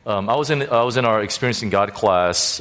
I was in our Experiencing God class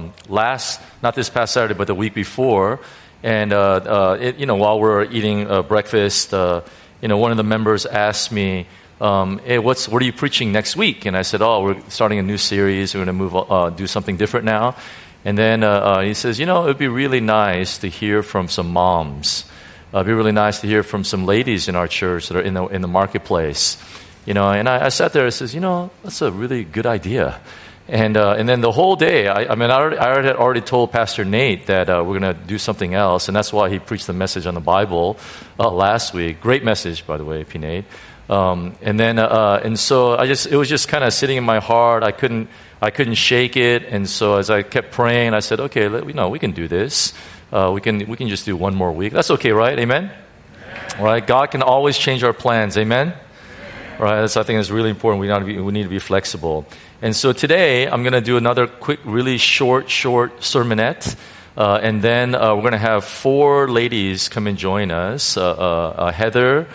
not this past Saturday, but the week before, and while we were eating breakfast, one of the members asked me, "Hey, what are you preaching next week?" And I said, "Oh, we're starting a new series. We're going to do something different now." And then he says, "It would be really nice to hear from some moms. It'd be really nice to hear from some ladies in our church that are in the marketplace." And I sat there and says, that's a really good idea. And then the whole day, I had already told Pastor Nate that we're going to do something else, and that's why he preached the message on the Bible last week. Great message, by the way, P. Nate. And so it was just kind of sitting in my heart. I couldn't shake it, and so as I kept praying, I said, "Okay, we can do this. We can just do one more week. That's okay, right? Amen. Right? God can always change our plans. Amen." Right, I think it's really important. We need to be flexible. And so today, I'm going to do another quick, really short sermonette. And then we're going to have 4 ladies come and join us. Heather,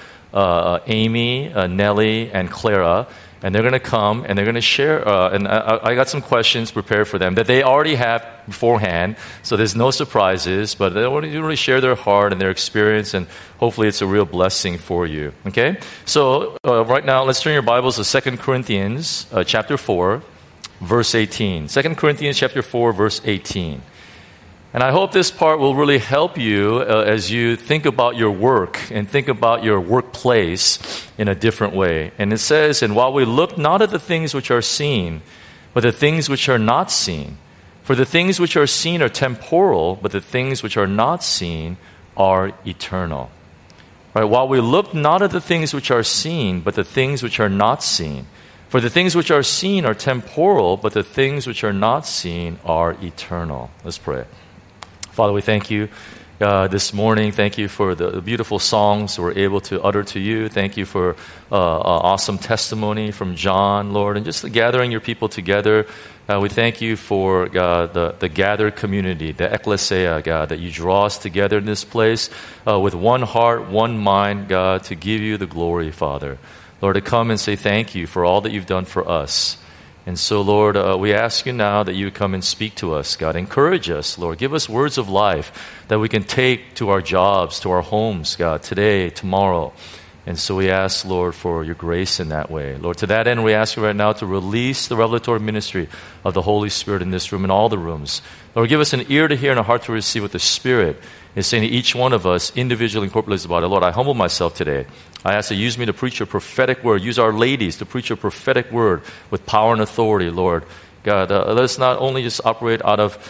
Amy, Nellie, and Clara. And they're going to come and they're going to share. And I got some questions prepared for them that they already have beforehand. So there's no surprises. But they want to really share their heart and their experience. And hopefully it's a real blessing for you. Okay? So right now, let's turn your Bibles to 2 Corinthians chapter 4, verse 18. 2 Corinthians chapter 4, verse 18. And I hope this part will really help you as you think about your work and think about your workplace in a different way. And it says, "And while we look not at the things which are seen, but the things which are not seen. For the things which are seen are temporal, but the things which are not seen are eternal." Right? While we look not at the things which are seen, but the things which are not seen. For the things which are seen are temporal, but the things which are not seen are eternal. Let's pray. Father, we thank you this morning. Thank you for the beautiful songs we're able to utter to you. Thank you for awesome testimony from John, Lord, and just gathering your people together. We thank you for, God, the gathered community, the ecclesia, God, that you draw us together in this place with one heart, one mind, God, to give you the glory, Father. Lord, to come and say thank you for all that you've done for us. And so, Lord, we ask you now that you would come and speak to us, God. Encourage us, Lord. Give us words of life that we can take to our jobs, to our homes, God, today, tomorrow. And so we ask, Lord, for your grace in that way. Lord, to that end, we ask you right now to release the revelatory ministry of the Holy Spirit in this room, in all the rooms. Lord, give us an ear to hear and a heart to receive what the Spirit is saying to each one of us, individually and corporately about it. Lord, I humble myself today. I ask that you use me to preach your prophetic word. Use our ladies to preach your prophetic word with power and authority, Lord. God, let us not only just operate out of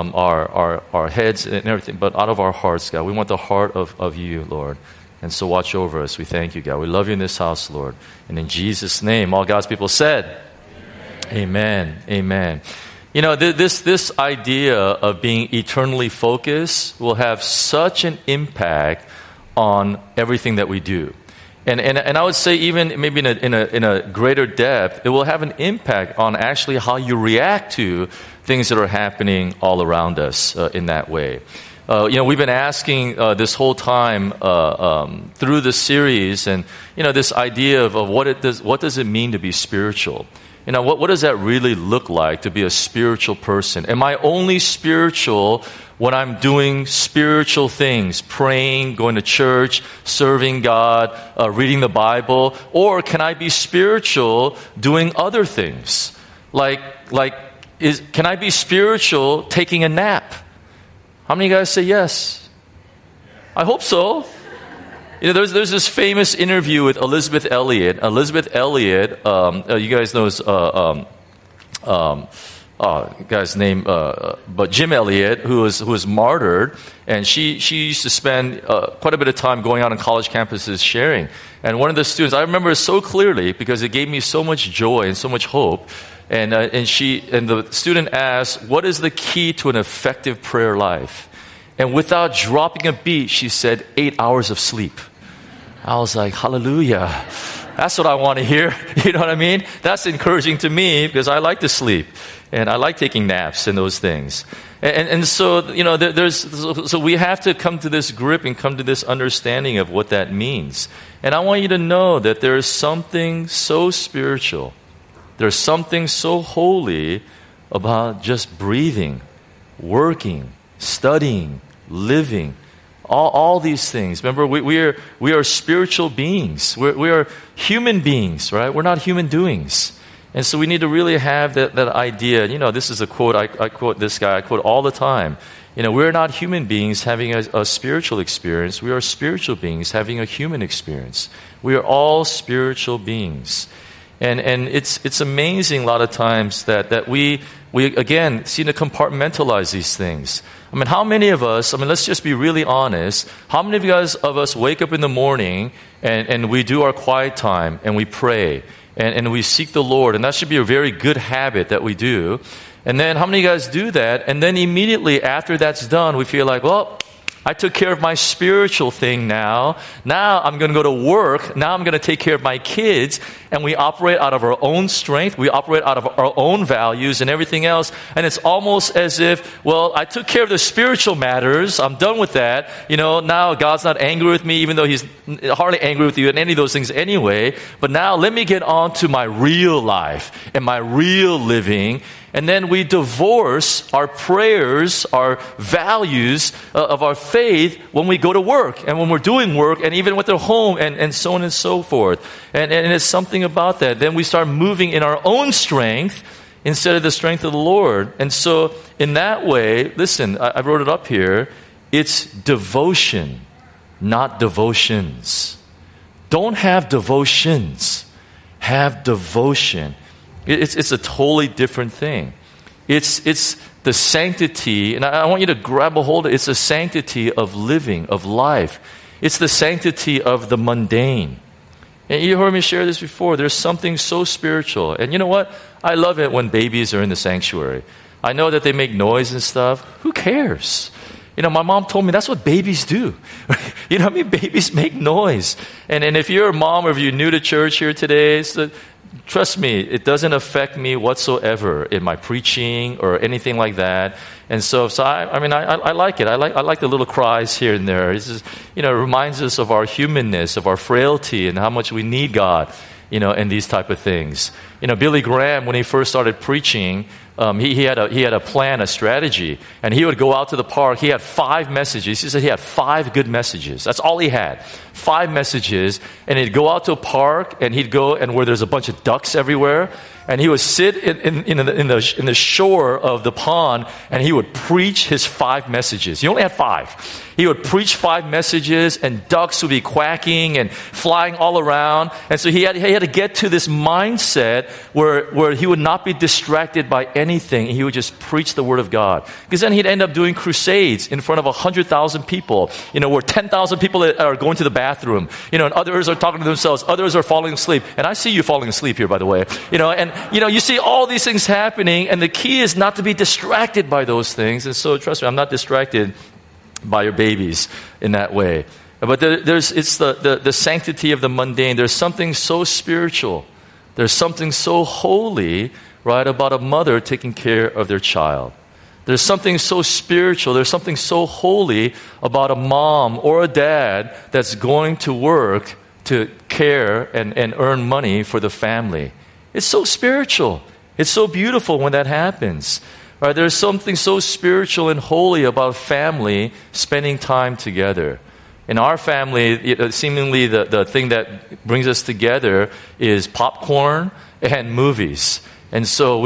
our heads and everything, but out of our hearts, God. We want the heart of you, Lord. And so watch over us. We thank you, God. We love you in this house, Lord. And in Jesus' name, all God's people said, Amen. Amen. This idea of being eternally focused will have such an impact on everything that we do. And I would say even maybe in a greater depth, it will have an impact on actually how you react to things that are happening all around us in that way. We've been asking this whole time through the series, and this idea of what does it mean to be spiritual? What does that really look like to be a spiritual person? Am I only spiritual when I'm doing spiritual things, praying, going to church, serving God, reading the Bible? Or can I be spiritual doing other things? Can I be spiritual taking a nap? How many of you guys say yes? I hope so. There's this famous interview with Elizabeth Elliot. Elizabeth Elliot, you guys know guy's name, but Jim Elliot, who was martyred, and she used to spend quite a bit of time going out on college campuses sharing. And one of the students, I remember it so clearly because it gave me so much joy and so much hope. And the student asked, "What is the key to an effective prayer life?" And without dropping a beat, she said, 8 hours of sleep. I was like, hallelujah. That's what I want to hear. You know what I mean? That's encouraging to me because I like to sleep and I like taking naps and those things. And so, so we have to come to this grip and come to this understanding of what that means. And I want you to know that there is something so spiritual there's something so holy about just breathing, working, studying, living, all these things. Remember, we are spiritual beings. We are human beings, right? We're not human doings. And so we need to really have that idea. This is a quote, I quote this guy, I quote all the time. We're not human beings having a spiritual experience. We are spiritual beings having a human experience. We are all spiritual beings. And it's amazing a lot of times that we again seem to compartmentalize these things. I mean, how many of us, let's just be really honest, how many of us wake up in the morning and we do our quiet time and we pray and we seek the Lord, and that should be a very good habit that we do. And then how many of you guys do that? And then immediately after that's done, we feel like, well, I took care of my spiritual thing now. Now I'm going to go to work. Now I'm going to take care of my kids. And we operate out of our own strength. We operate out of our own values and everything else. And it's almost as if, well, I took care of the spiritual matters. I'm done with that. Now God's not angry with me, even though He's hardly angry with you in any of those things anyway. But now let me get on to my real life and my real living. And then we divorce our prayers, our values of our faith when we go to work and when we're doing work and even with our home and so on and so forth. And it's something about that. Then we start moving in our own strength instead of the strength of the Lord. And so in that way, listen, I wrote it up here. It's devotion, not devotions. Don't have devotions. Have devotion. It's a totally different thing. It's the sanctity, and I want you to grab a hold of it. It's the sanctity of living, of life. It's the sanctity of the mundane. And you heard me share this before. There's something so spiritual. And you know what? I love it when babies are in the sanctuary. I know that they make noise and stuff. Who cares? My mom told me that's what babies do. Babies make noise. And if you're a mom or if you're new to church here today, trust me, it doesn't affect me whatsoever in my preaching or anything like that. And so I like it. I like the little cries here and there. It's just, it reminds us of our humanness, of our frailty, and how much we need God, and these type of things. Billy Graham, when he first started preaching, he had a plan, a strategy, and he would go out to the park. He had 5 messages. He said he had 5 good messages. That's all he had, 5 messages. And he'd go out to a park, and he'd go and where there's a bunch of ducks everywhere, and he would sit in the shore of the pond, and he would preach his 5 messages. He only had 5. He would preach 5 messages, and ducks would be quacking and flying all around. And so he had to get to this mindset where he would not be distracted by anything. He would just preach the Word of God. Because then he'd end up doing crusades in front of 100,000 people, where 10,000 people are going to the bathroom, and others are talking to themselves, others are falling asleep. And I see you falling asleep here, by the way, and you see all these things happening, and the key is not to be distracted by those things. And so trust me, I'm not distracted by your babies in that way. But it's the sanctity of the mundane. There's something so spiritual. There's something so holy, right, about a mother taking care of their child. There's something so spiritual. There's something so holy about a mom or a dad that's going to work to care and earn money for the family. It's so spiritual. It's so beautiful when that happens. Right, there's something so spiritual and holy about family spending time together. In our family, seemingly the thing that brings us together is popcorn and movies. And so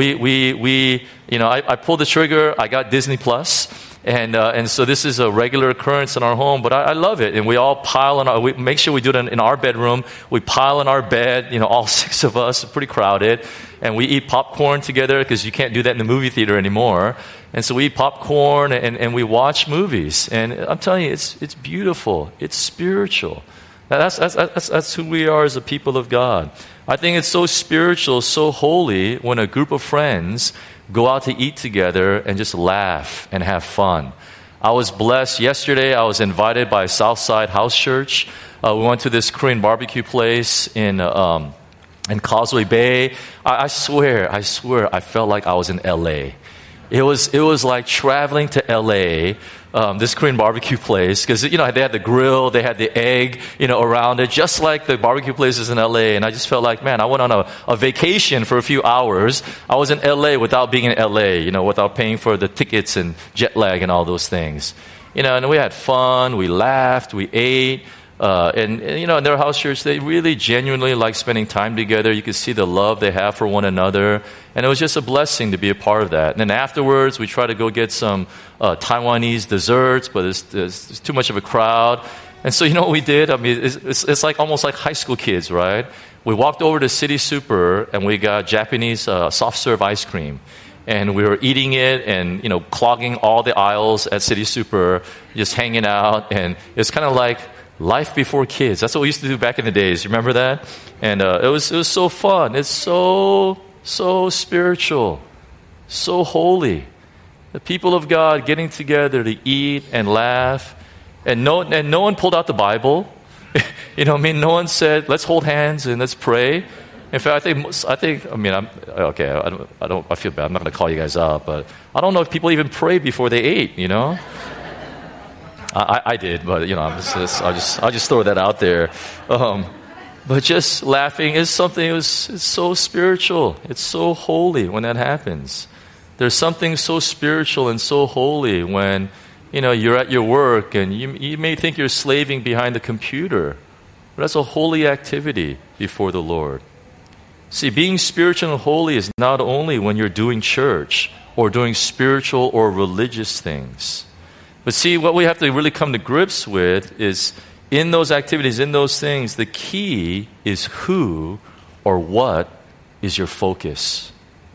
I pulled the trigger. I got Disney Plus. And so this is a regular occurrence in our home, but I love it. And we all pile on, we make sure we do it in our bedroom. We pile in our bed, all 6 of us, pretty crowded. And we eat popcorn together because you can't do that in the movie theater anymore. And so we eat popcorn and we watch movies. And I'm telling you, it's beautiful. It's spiritual. That's who we are as a people of God. I think it's so spiritual, so holy when a group of friends go out to eat together and just laugh and have fun. I was blessed. Yesterday, I was invited by Southside House Church. We went to this Korean barbecue place in Causeway Bay. I swear, I felt like I was in L.A. It was like traveling to L.A. this Korean barbecue place, because, they had the grill, they had the egg, around it, just like the barbecue places in LA. And I just felt like, man, I went on a vacation for a few hours. I was in LA without being in LA, without paying for the tickets and jet lag and all those things. And we had fun, we laughed, we ate. And in their house church, they really genuinely like spending time together. You could see the love they have for one another. And it was just a blessing to be a part of that. And then afterwards, we tried to go get some Taiwanese desserts, but it's too much of a crowd. And so, what we did? I mean, it's like almost like high school kids, right? We walked over to City Super, and we got Japanese soft serve ice cream. And we were eating it and, clogging all the aisles at City Super, just hanging out. And it's kind of like life before kids. That's what we used to do back in the days. You remember that? And it was so fun. It's so spiritual, so holy. The people of God getting together to eat and laugh, and no one pulled out the Bible. No one said, "Let's hold hands and let's pray." In fact, I feel bad. I'm not going to call you guys out, but I don't know if people even prayed before they ate. I did, but I'll just throw that out there. But just laughing is something. It's so spiritual. It's so holy when that happens. There's something so spiritual and so holy when you're at your work and you may think you're slaving behind the computer, but that's a holy activity before the Lord. See, being spiritual and holy is not only when you're doing church or doing spiritual or religious things. But see, what we have to really come to grips with is in those activities, in those things, the key is who or what is your focus.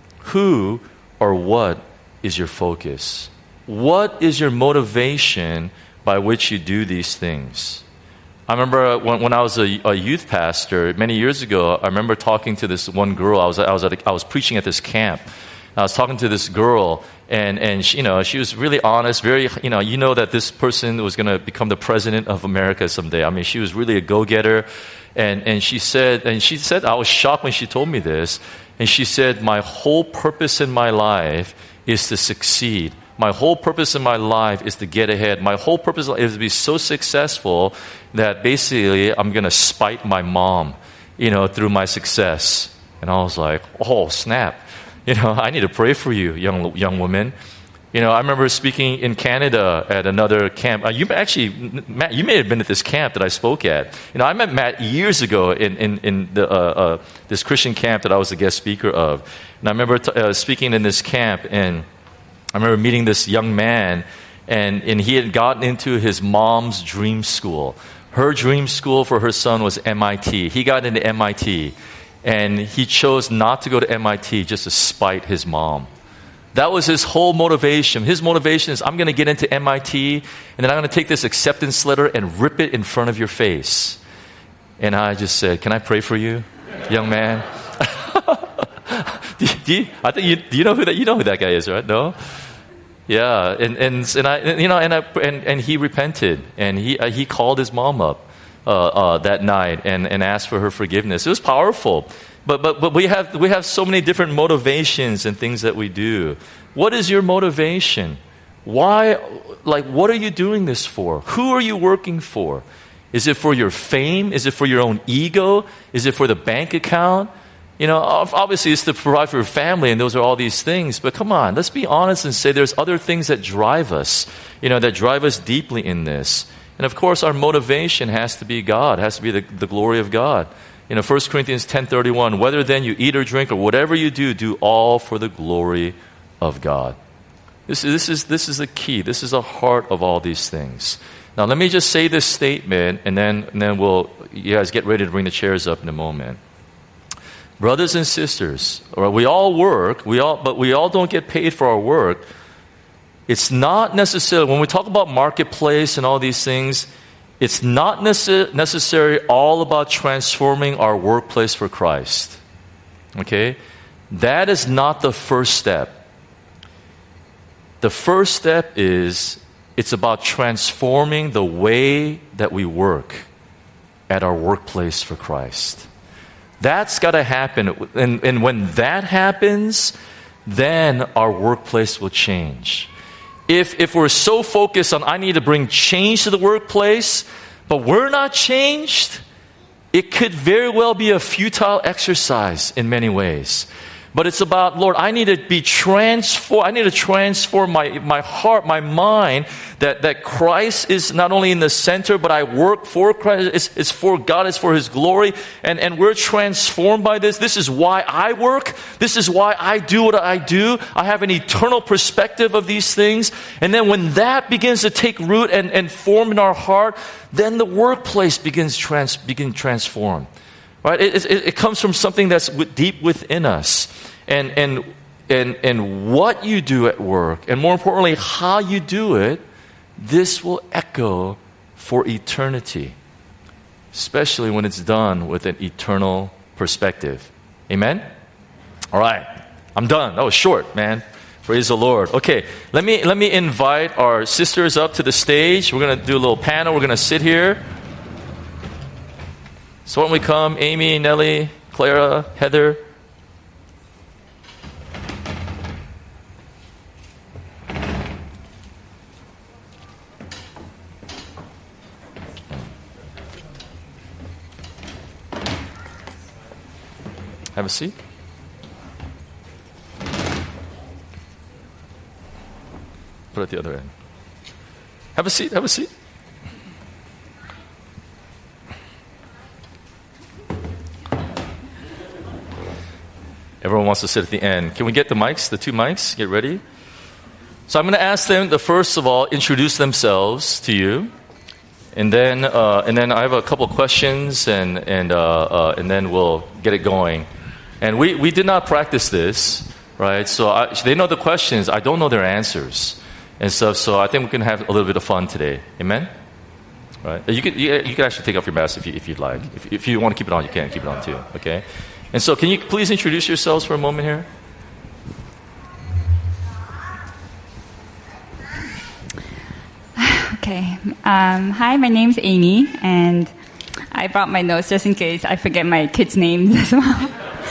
Who or what is your focus? What is your motivation by which you do these things? I remember when I was a youth pastor many years ago, I remember talking to this one girl. I was preaching at this camp. I was talking to this girl, and she was really honest, very, that this person was going to become the president of America someday. I mean, she was really a go-getter, and she said, I was shocked when she told me this, and she said, my whole purpose in my life is to succeed. My whole purpose in my life is to get ahead. My whole purpose is to be so successful that basically I'm going to spite my mom, through my success. And I was like, oh, snap. I need to pray for you, young woman. I remember speaking in Canada at another camp. Matt, you may have been at this camp that I spoke at. I met Matt years ago in this Christian camp that I was a guest speaker of. And I remember speaking in this camp, and I remember meeting this young man, and he had gotten into his mom's dream school. Her dream school for her son was MIT. He got into MIT. And he chose not to go to MIT just to spite his mom. That was his whole motivation. His motivation is, I'm going to get into MIT, and then I'm going to take this acceptance letter and rip it in front of your face. And I just said, can I pray for you, young man? do you know who that guy is, right? No? Yeah. And he repented, and he called his mom up that night and asked for her forgiveness. It was powerful. But we have so many different motivations and things that we do. What is your motivation? Why? What are you doing this for? Who are you working for? Is it for your fame? Is it for your own ego? Is it for the bank account? Obviously it's to provide for your family, and those are all these things. But come on, let's be honest and say there's other things that drive us, that drive us deeply in this. And of course, our motivation has to be God, has to be the glory of God. 1 Corinthians 10:31, whether then you eat or drink or whatever you do, do all for the glory of God. This is the key. This is the heart of all these things. Now, let me just say this statement, and then you guys get ready to bring the chairs up in a moment. Brothers and sisters, we all work, but we all don't get paid for our work. It's not necessarily, when we talk about marketplace and all these things, it's not necessarily all about transforming our workplace for Christ. Okay? That is not the first step. The first step is, it's about transforming the way that we work at our workplace for Christ. That's got to happen. And when that happens, then our workplace will change. if we're so focused on I need to bring change to the workplace, but we're not changed, it could very well be a futile exercise in many ways. But it's about, Lord, I need to be transformed. I need to transform my heart, my mind, that Christ is not only in the center, but I work for Christ. It's for God. It's for His glory. And we're transformed by this. This is why I work. This is why I do what I do. I have an eternal perspective of these things. And then when that begins to take root and form in our heart, then the workplace begins transform. Right? It comes from something that's deep within us. And what you do at work, and more importantly, how you do it, this will echo for eternity, especially when it's done with an eternal perspective. Amen? All right. I'm done. That was short, man. Praise the Lord. Okay, let me invite our sisters up to the stage. We're going to do a little panel. We're going to sit here. So why don't we come, Amy, Nellie, Clara, Heather. Have a seat. Put it at the other end. Have a seat, have a seat. Everyone wants to sit at the end. Can we get the mics, the two mics? Get ready. So I'm going to ask them to first of all introduce themselves to you, and then I have a couple questions, and then we'll get it going. And we did not practice this, right? So they know the questions. I don't know their answers and stuff. So I think we can have a little bit of fun today. Amen. Right? You can actually take off your mask if you'd like. If you want to keep it on, you can keep it on too. Okay. And so, can you please introduce yourselves for a moment here? Okay. Hi, my name's Amy, and I brought my notes just in case I forget my kids' names as well.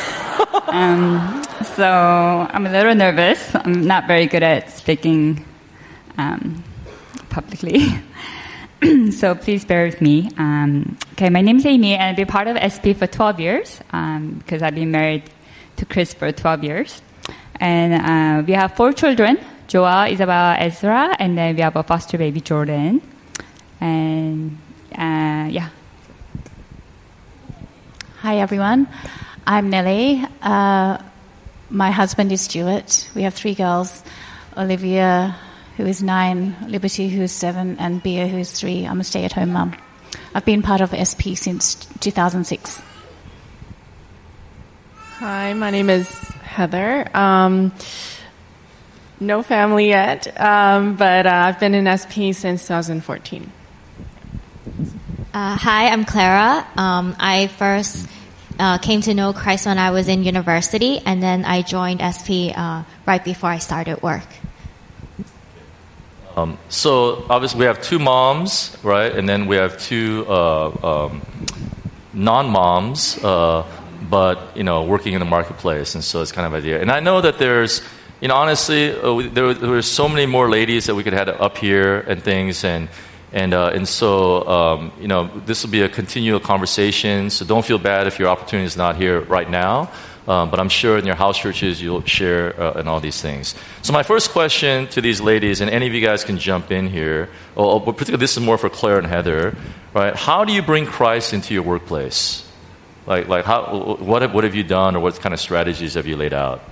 So I'm a little nervous. I'm not very good at speaking publicly. So please bear with me. Okay, my name is Amy, and I've been part of SP for 12 years because I've been married to Chris for 12 years. And we have 4 children, Joel, Isabel, Ezra, and then we have a foster baby, Jordan. And yeah. Hi, everyone. I'm Nellie. My husband is Stuart. We have 3 girls, Olivia, who is 9, Liberty, who is 7, and Bea, who is 3. I'm a stay-at-home mum. I've been part of SP since 2006. Hi, my name is Heather. No family yet, but I've been in SP since 2014. Hi, I'm Clara. I first came to know Christ when I was in university, and then I joined SP right before I started work. So obviously we have 2 moms, right? And then we have 2 non-moms, but working in the marketplace, and so it's kind of idea. And I know that there's, honestly, there were so many more ladies that we could have up here and things, and so this will be a continual conversation. So don't feel bad if your opportunity is not here right now. But I'm sure in your house churches you'll share and all these things. So my first question to these ladies, and any of you guys can jump in here, but particularly this is more for Claire and Heather, right? How do you bring Christ into your workplace? Like how? What have you done, or what kind of strategies have you laid out?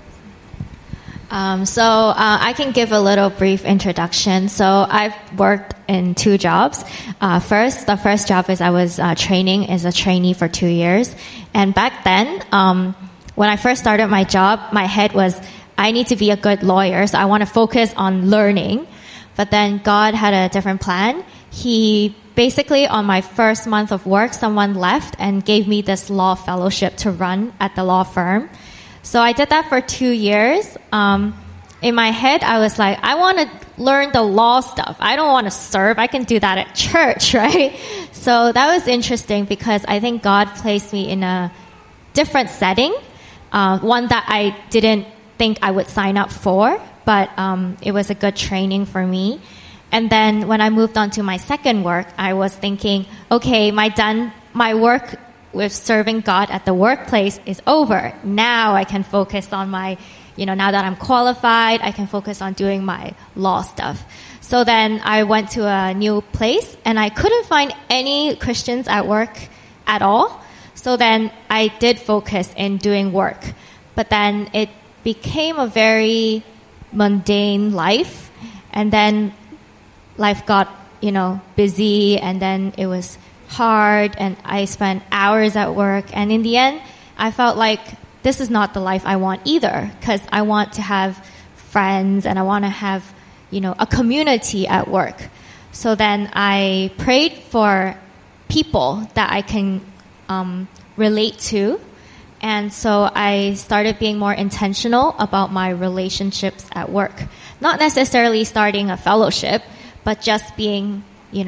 So I can give a little brief introduction. So I've worked in 2 jobs. The first job is I was training as a trainee for 2 years. And back then, when I first started my job, my head was, I need to be a good lawyer, so I want to focus on learning. But then God had a different plan. He basically, on my first month of work, someone left and gave me this law fellowship to run at the law firm. So I did that for 2 years. In my head, I was like, I want to learn the law stuff. I don't want to serve. I can do that at church, right? So that was interesting because I think God placed me in a different setting, one that I didn't think I would sign up for. but it was a good training for me. And then when I moved on to my second work, I was thinking, okay, my work with serving God at the workplace is over. Now I can focus on my, now that I'm qualified, I can focus on doing my law stuff. So then I went to a new place and I couldn't find any Christians at work at all. So then I did focus in doing work. But then it became a very mundane life. And then life got, busy, and then it was hard, and I spent hours at work. And in the end, I felt like this is not the life I want either, because I want to have friends and I want to have, a community at work. So then I prayed for people that I can relate to. And so I started being more intentional about my relationships at work. Not necessarily starting a fellowship, but just being,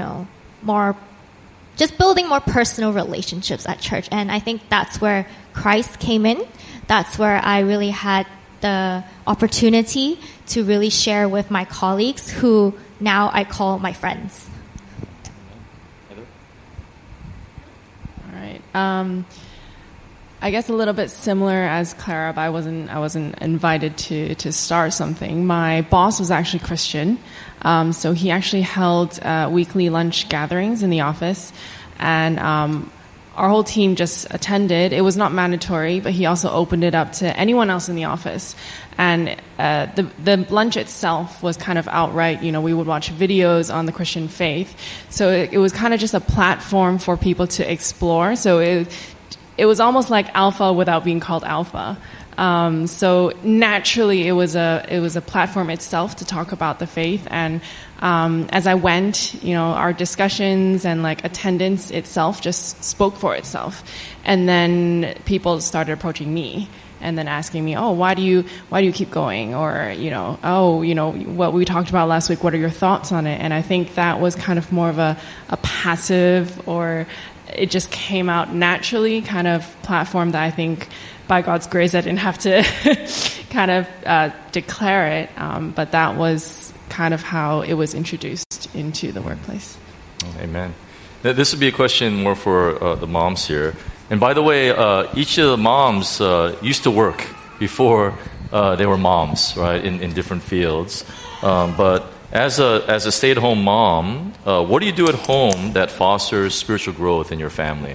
just building more personal relationships at church. And I think that's where Christ came in. That's where I really had the opportunity to really share with my colleagues, who now I call my friends. All right. I guess a little bit similar as Clara, but I wasn't invited to start something. My boss was actually Christian, so he actually held weekly lunch gatherings in the office, and our whole team just attended. It was not mandatory, but he also opened it up to anyone else in the office. And the lunch itself was kind of outright, we would watch videos on the Christian faith. So it was kind of just a platform for people to explore. So it was almost like Alpha without being called Alpha. So naturally, it was a platform itself to talk about the faith. And as I went, our discussions and attendance itself just spoke for itself. And then people started approaching me and then asking me, why do you keep going? Or, what we talked about last week, what are your thoughts on it? And I think that was kind of more of a passive, or it just came out naturally kind of platform that I think by God's grace I didn't have to kind of declare it, but that was kind of how it was introduced into the workplace. Amen. This would be a question more for the moms here. And by the way, each of the moms used to work before they were moms, right, in different fields. But as a stay-at-home mom, what do you do at home that fosters spiritual growth in your family?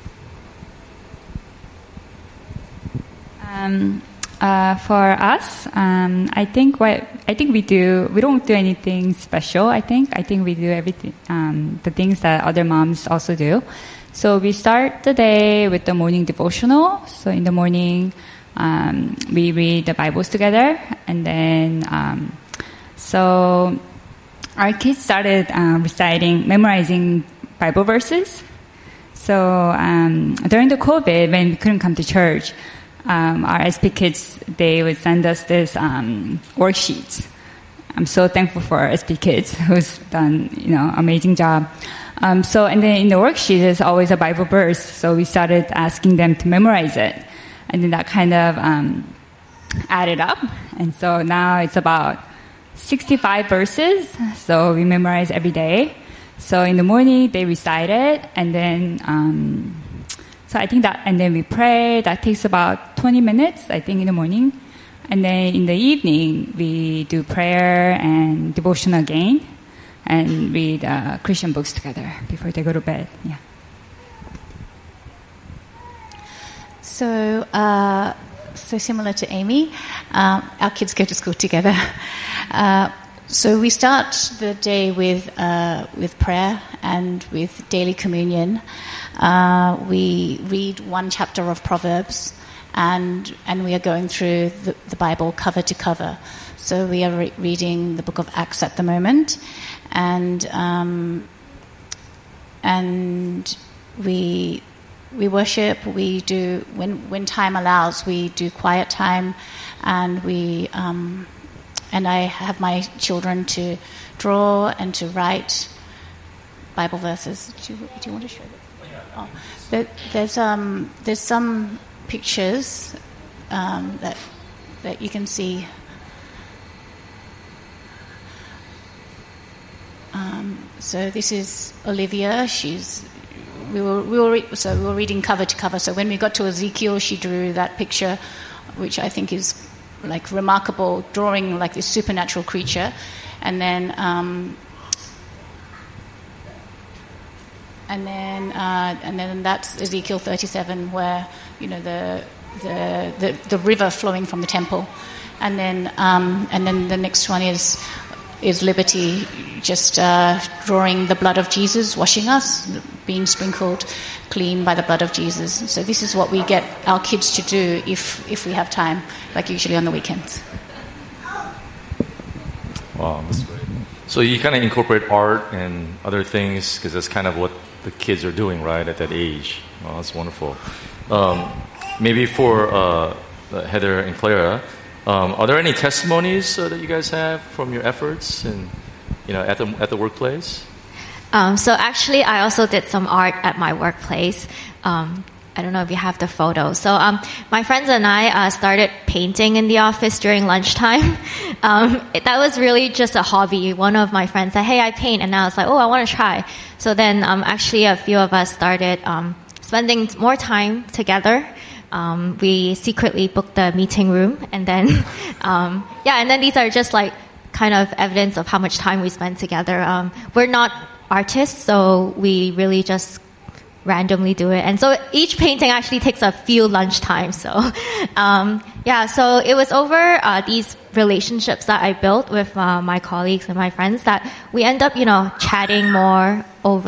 For us, I think we don't do anything special. I think we do everything, the things that other moms also do. So we start the day with the morning devotional. So in the morning, we read the Bibles together, and then so our kids started memorizing Bible verses. So during the COVID, when we couldn't come to church, our SP kids, they would send us this worksheets. I'm so thankful for our SP kids who's done amazing job. So and then in the worksheet there's always a Bible verse. So we started asking them to memorize it, and then that kind of added up. And so now it's about 65 verses. So we memorize every day. So in the morning they recite it, and then so I think that, and then we pray. That takes about 20 minutes, I think, in the morning. And then in the evening, we do prayer and devotion again, and read Christian books together before they go to bed. Yeah. So similar to Amy, our kids go to school together. So we start the day with prayer and with daily communion. We read one chapter of Proverbs, and we are going through the Bible cover to cover. So we are reading the book of Acts at the moment, and we worship. We do when time allows. We do quiet time, and we. And I have my children to draw and to write Bible verses. Do you want to show them? Oh, there's some pictures that you can see. So this is Olivia. We were reading cover to cover. So when we got to Ezekiel, she drew that picture, which I think is like remarkable, drawing like this supernatural creature, and then that's Ezekiel 37, where the river flowing from the temple, and then the next one is Liberty, just drawing the blood of Jesus, washing us, being sprinkled clean by the blood of Jesus. So this is what we get our kids to do if we have time, like usually on the weekends. Wow, that's great. So you kind of incorporate art and other things because that's kind of what the kids are doing, right, at that age. Wow, that's wonderful. Maybe for Heather and Clara, are there any testimonies that you guys have from your efforts and at the workplace? So actually, I also did some art at my workplace. I don't know if you have the photo. So my friends and I started painting in the office during lunchtime. That was really just a hobby. One of my friends said, "Hey, I paint," and I was like, "Oh, I want to try." So then actually a few of us started spending more time together. We secretly booked the meeting room, and then and then these are just like kind of evidence of how much time we spend together. We're not artists, so we really just randomly do it. And so each painting actually takes a few lunch times. So, so it was over these relationships that I built with my colleagues and my friends that we end up, chatting more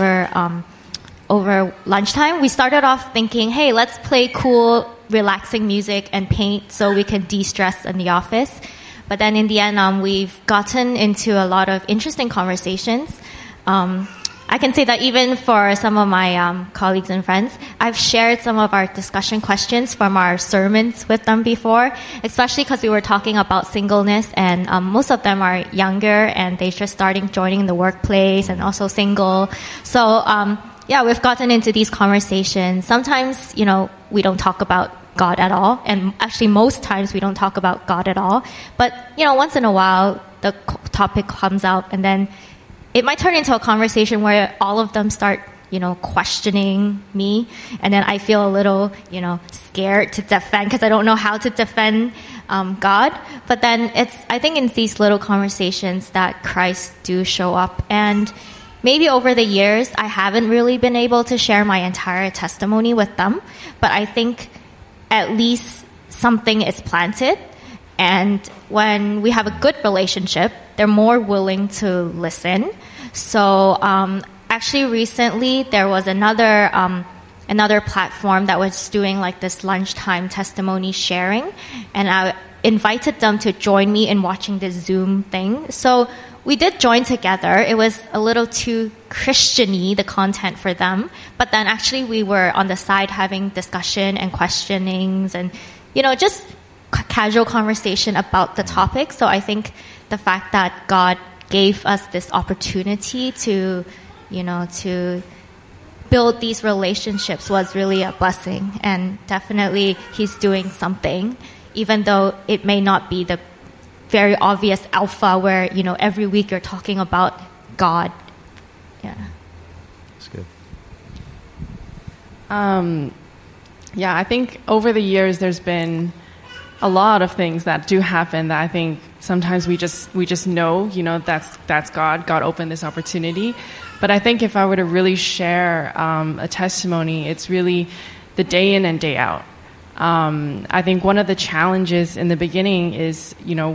over lunchtime. We started off thinking, hey, let's play cool, relaxing music and paint so we can de-stress in the office. But then in the end, we've gotten into a lot of interesting conversations. I can say that even for some of my colleagues and friends, I've shared some of our discussion questions from our sermons with them before, especially because we were talking about singleness, and most of them are younger and they're just joining the workplace and also single. So, we've gotten into these conversations. Sometimes, we don't talk about God at all, and actually most times we don't talk about God at all. But, once in a while, the topic comes out, and then it might turn into a conversation where all of them start, questioning me. And then I feel a little, scared to defend because I don't know how to defend God. But then I think in these little conversations that Christ do show up. And maybe over the years, I haven't really been able to share my entire testimony with them. But I think at least something is planted. And when we have a good relationship, they're more willing to listen. So actually recently there was another platform that was doing like this lunchtime testimony sharing, and I invited them to join me in watching this Zoom thing. So we did join together. It was a little too Christian-y, the content for them, but then actually we were on the side having discussion and questionings and just casual conversation about the topic. So I think the fact that God gave us this opportunity to build these relationships was really a blessing. And definitely He's doing something, even though it may not be the very obvious alpha where, every week you're talking about God. Yeah. That's good. I think over the years there's been a lot of things that do happen that I think sometimes we just know, that's God. God opened this opportunity. But I think if I were to really share a testimony, it's really the day in and day out. I think one of the challenges in the beginning is,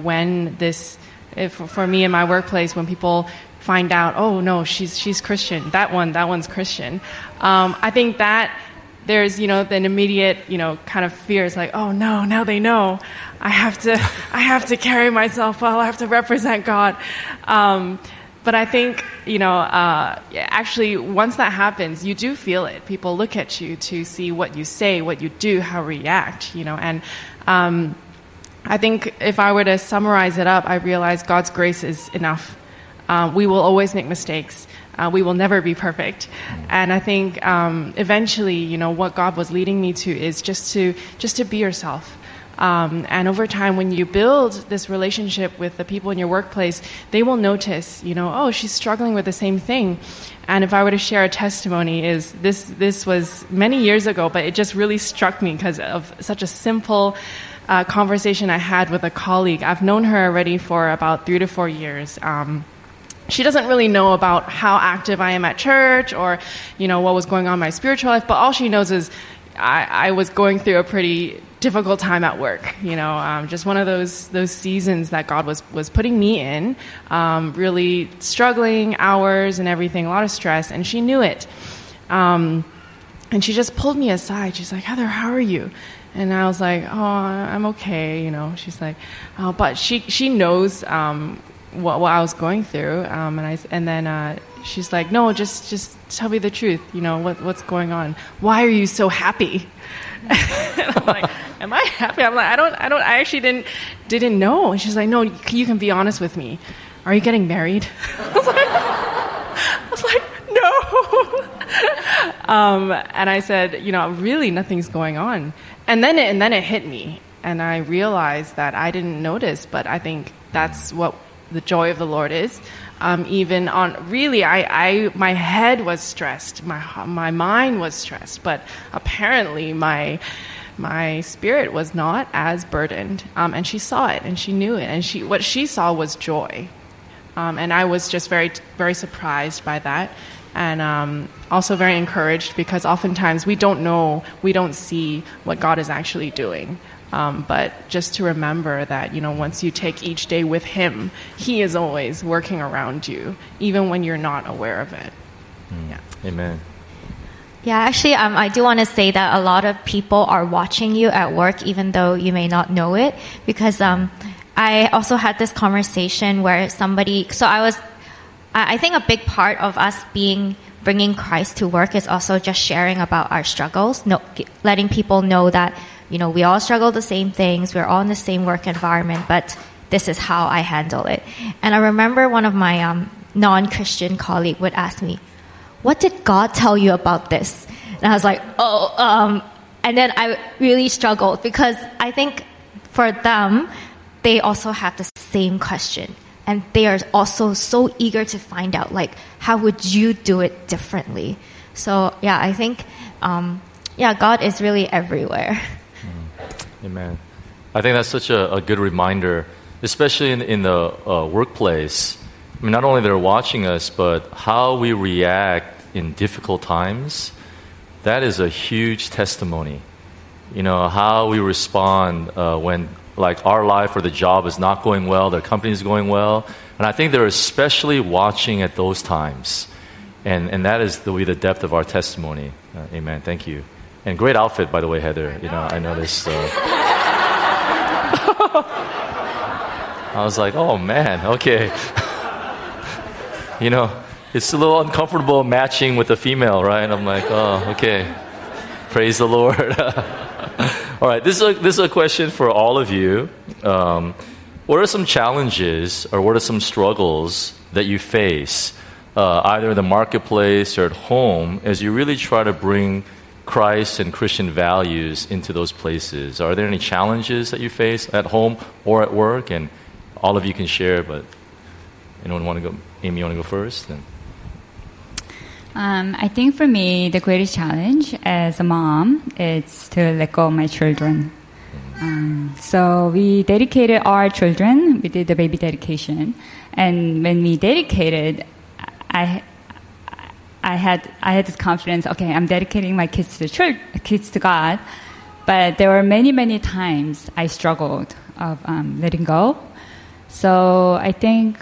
for me in my workplace, when people find out, oh no, she's Christian, that one's Christian. I think that there's, an immediate, kind of fear. It's like, oh no, now they know. I have to carry myself well. I have to represent God. But I think, actually once that happens, you do feel it. People look at you to see what you say, what you do, how you react, and, I think if I were to summarize it up, I realize God's grace is enough. We will always make mistakes. We will never be perfect. And I think eventually, what God was leading me to is just to be yourself. And over time, when you build this relationship with the people in your workplace, they will notice, oh, she's struggling with the same thing. And if I were to share a testimony, is this was many years ago, but it just really struck me because of such a simple conversation I had with a colleague. I've known her already for about 3 to 4 years. She doesn't really know about how active I am at church or, what was going on in my spiritual life, but all she knows is I was going through a pretty difficult time at work, just one of those seasons that God was putting me in, really struggling, hours and everything, a lot of stress, and she knew it. And she just pulled me aside. She's like, Heather, how are you? And I was like, oh, I'm okay, She's like, oh, but she knows what I was going through, and then she's like, no, just tell me the truth, what's going on? Why are you so happy? And I'm like, am I happy? I'm like, I actually didn't know. And she's like, no, you can be honest with me. Are you getting married? I was like, no. And I said, really nothing's going on. And then it hit me, and I realized that I didn't notice, but I think that's what the joy of the Lord is. Even on really, my head was stressed, my mind was stressed, but apparently my spirit was not as burdened. And she saw it, and she knew it, and what she saw was joy. And I was just very, very surprised by that, and also very encouraged, because oftentimes we don't see what God is actually doing. But just to remember that, once you take each day with Him, He is always working around you, even when you're not aware of it. Yeah. Amen. Yeah, actually, I do want to say that a lot of people are watching you at work, even though you may not know it, because I also had this conversation where I think a big part of us bringing Christ to work is also just sharing about our struggles, letting people know that, we all struggle the same things, we're all in the same work environment, but this is how I handle it. And I remember one of my non-Christian colleagues would ask me, what did God tell you about this? And I was like, and then I really struggled, because I think for them, they also have the same question. And they are also so eager to find out, how would you do it differently? So, yeah, I think, God is really everywhere. Amen. I think that's such a good reminder, especially in the workplace. I mean, not only they're watching us, but how we react in difficult times, that is a huge testimony. How we respond when our life or the job is not going well, the company is going well. And I think they're especially watching at those times. And that is the depth of our testimony. Amen. Thank you. And great outfit, by the way, Heather. I noticed. I was like, oh, man, okay. It's a little uncomfortable matching with a female, right? I'm like, oh, okay. Praise the Lord. All right, this is a question for all of you. What are some challenges or what are some struggles that you face, either in the marketplace or at home, as you really try to bring Christ and Christian values into those places? Are there any challenges that you face at home or at work? And all of you can share, but anyone want to go? Amy, you want to go first? I think for me, the greatest challenge as a mom is to let go of my children. So we dedicated our children. We did the baby dedication, and when we dedicated, I had this confidence. Okay, I'm dedicating my kids to church, kids to God. But there were many times I struggled of letting go. So I think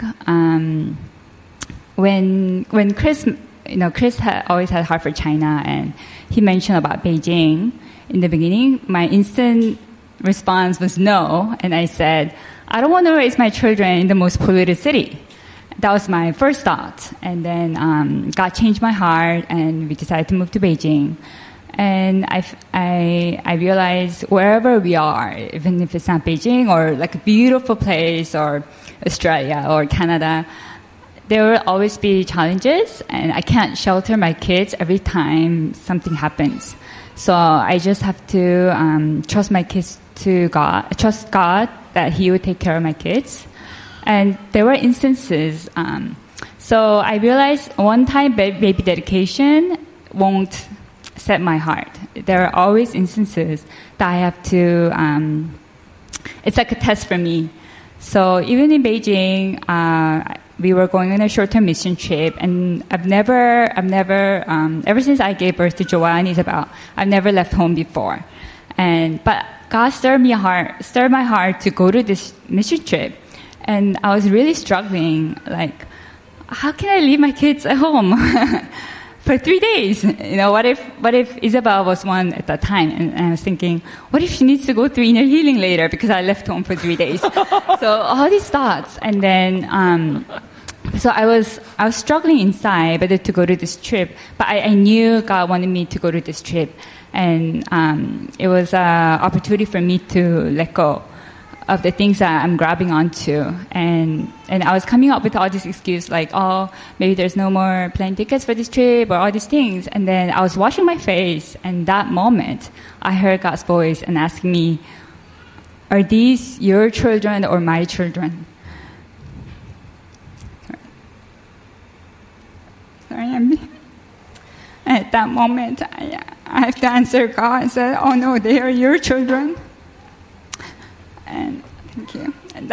when Chris, Chris always had a heart for China, and he mentioned about Beijing in the beginning. My instant response was no, and I said, I don't want to raise my children in the most polluted city. That was my first thought. And then God changed my heart, and we decided to move to Beijing. And I realized wherever we are, even if it's not Beijing or like a beautiful place or Australia or Canada, there will always be challenges, and I can't shelter my kids every time something happens. So I just have to trust my kids to God, trust God that He would take care of my kids. And there were instances. So I realized one-time baby dedication won't set my heart. There are always instances that I have to. It's like a test for me. So even in Beijing, we were going on a short-term mission trip, and I've never, ever since I gave birth to Joel and Isabel, I've never left home before. But God stirred my heart to go to this mission trip, and I was really struggling. Like, how can I leave my kids at home for 3 days? What if Isabel was one at that time? And I was thinking, what if she needs to go through inner healing later because I left home for 3 days? So all these thoughts, and then so I was struggling inside whether to go to this trip, but I knew God wanted me to go to this trip, and it was an opportunity for me to let go of the things that I'm grabbing onto. And I was coming up with all these excuses like, oh, maybe there's no more plane tickets for this trip or all these things. And then I was washing my face, and that moment I heard God's voice and asking me, are these your children or my children? Sorry, at that moment I have to answer God and say, oh no, they are your children. And thank you. And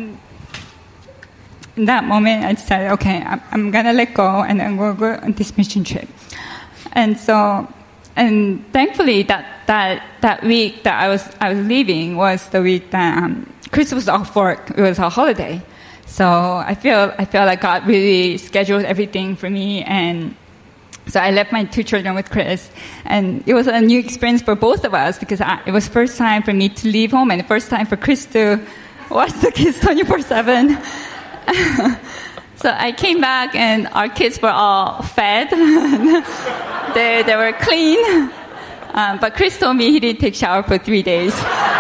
in that moment, I decided, okay, I'm gonna let go, and I'm gonna go on this mission trip. And so, and thankfully, that week that I was leaving was the week that Chris was off work. It was a holiday, so I feel like God really scheduled everything for me. And so I left my 2 children with Chris, and it was a new experience for both of us because it was first time for me to leave home and the first time for Chris to watch the kids 24/7. So I came back and our kids were all fed. they were clean. But Chris told me he didn't take shower for 3 days.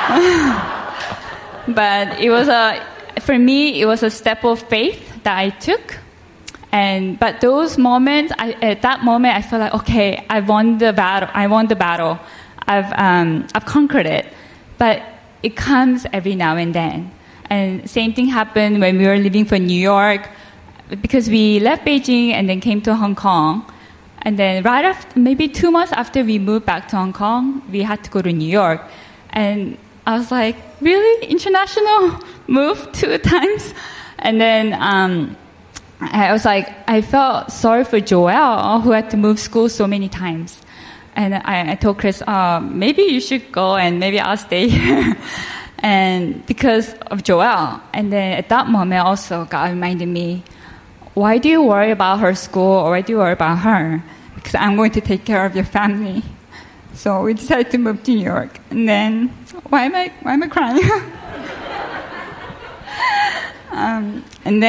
But for me, it was a step of faith that I took. But those moments, at that moment, I felt like, okay, I won the battle. I've conquered it. But it comes every now and then. And same thing happened when we were leaving for New York, because we left Beijing and then came to Hong Kong. And then right after, maybe 2 months after we moved back to Hong Kong, we had to go to New York. And I was like, really? International move 2 times? And then I was like, I felt sorry for Joel, who had to move school so many times. And I told Chris, maybe you should go and maybe I'll stay here. And because of Joel. And then at that moment also, God reminded me, why do you worry about her school, or why do you worry about her? Because I'm going to take care of your family. So we decided to move to New York. And then, why am I crying? And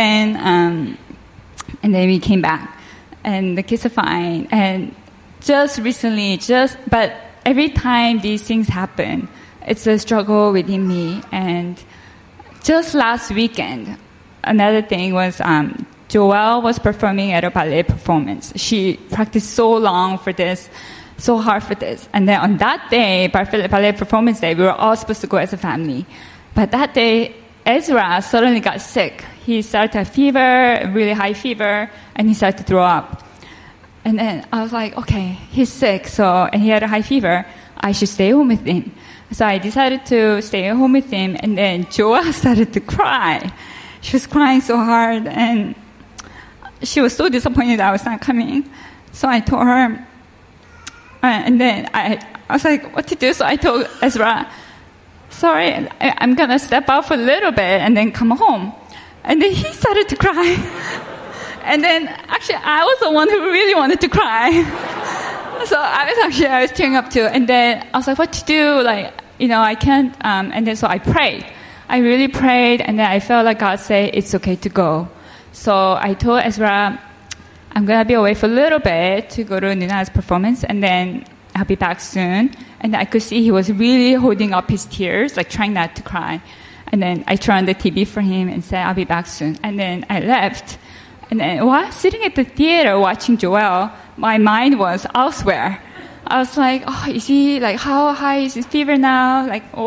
then we came back, and the kids are fine. And just recently, but every time these things happen, it's a struggle within me. And just last weekend, another thing was, Joelle was performing at a ballet performance. She practiced so long for this, so hard for this. And then on that day, ballet performance day, we were all supposed to go as a family. But that day, Ezra suddenly got sick. He started to have fever, really high fever, and he started to throw up. And then I was like, okay, he's sick, and he had a high fever. I should stay home with him. So I decided to stay home with him, and then Joelle started to cry. She was crying so hard, and she was so disappointed that I was not coming. So I told her, and then I was like, what to do? So I told Ezra, sorry, I'm going to step out for a little bit and then come home. And then he started to cry. And then actually I was the one who really wanted to cry. So I was tearing up too. And then I was like, what to do? I can't. And then so I prayed. I really prayed, and then I felt like God said, it's okay to go. So I told Ezra, I'm going to be away for a little bit to go to Nina's performance, and then I'll be back soon. And I could see he was really holding up his tears, like trying not to cry. And then I turned on the TV for him and said, I'll be back soon. And then I left. And then while sitting at the theater watching Joel, my mind was elsewhere. I was like, is he, how high is his fever now?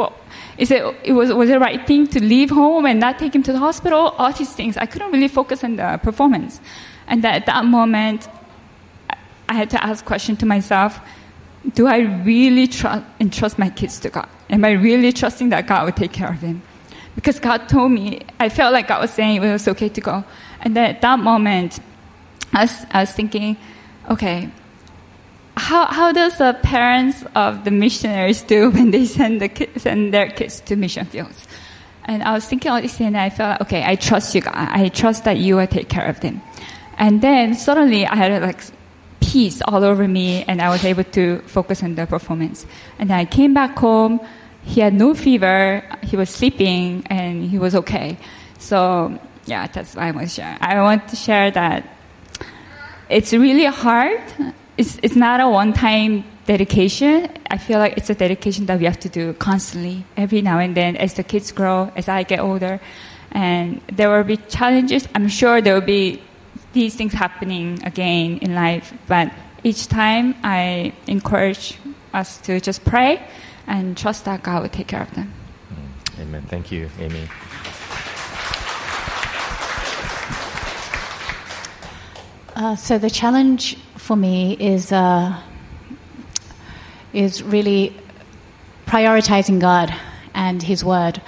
was it the right thing to leave home and not take him to the hospital? All these things. I couldn't really focus on the performance. And at that moment, I had to ask a question to myself, do I really entrust my kids to God? Am I really trusting that God will take care of them? Because God told me, I felt like God was saying it was okay to go. And then at that moment, I was thinking, okay, how does the parents of the missionaries do when they send their kids to mission fields? And I was thinking all this things, and I felt like, okay, I trust you, God. I trust that you will take care of them. And then suddenly I had like peace all over me, and I was able to focus on the performance. And then I came back home. He had no fever. He was sleeping, and he was okay. So yeah, that's what I want to share. I want to share that it's really hard. It's not a one-time dedication. I feel like it's a dedication that we have to do constantly, every now and then, as the kids grow, as I get older. And there will be challenges. I'm sure there will be these things happening again in life. But each time, I encourage us to just pray and trust that God will take care of them. Amen. Thank you, Amy. So the challenge for me is really prioritizing God and His Word.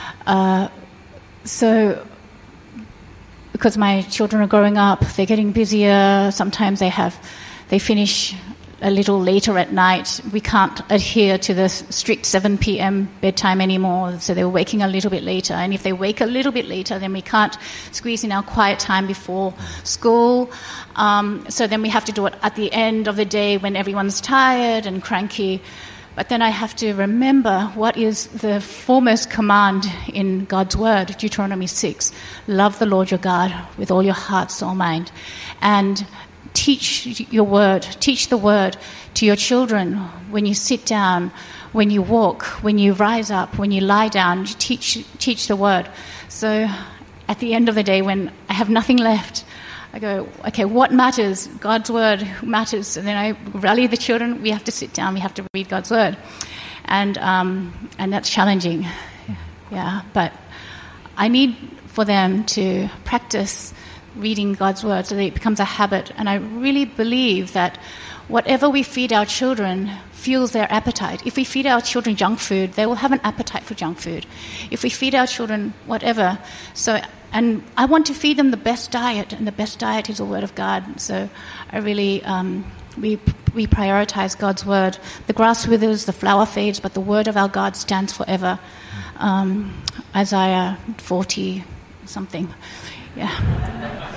So because my children are growing up, they're getting busier. Sometimes they finish a little later at night. We can't adhere to the strict 7 p.m. bedtime anymore, so they're waking a little bit later. And if they wake a little bit later, then we can't squeeze in our quiet time before school. So then we have to do it at the end of the day when everyone's tired and cranky. But then I have to remember what is the foremost command in God's Word, Deuteronomy 6. Love the Lord your God with all your heart, soul, mind. And teach the Word to your children when you sit down, when you walk, when you rise up, when you lie down. Teach the Word. So at the end of the day, when I have nothing left, I go, okay, what matters? God's Word matters. And then I rally the children. We have to sit down. We have to read God's Word. And that's challenging. Yeah, but I need for them to practice reading God's Word so that it becomes a habit. And I really believe that whatever we feed our children fuels their appetite. If we feed our children junk food, they will have an appetite for junk food. If we feed our children whatever, and I want to feed them the best diet, and the best diet is the Word of God. So I really, we prioritize God's Word. The grass withers, the flower fades, but the Word of our God stands forever. Isaiah 40 something. Yeah.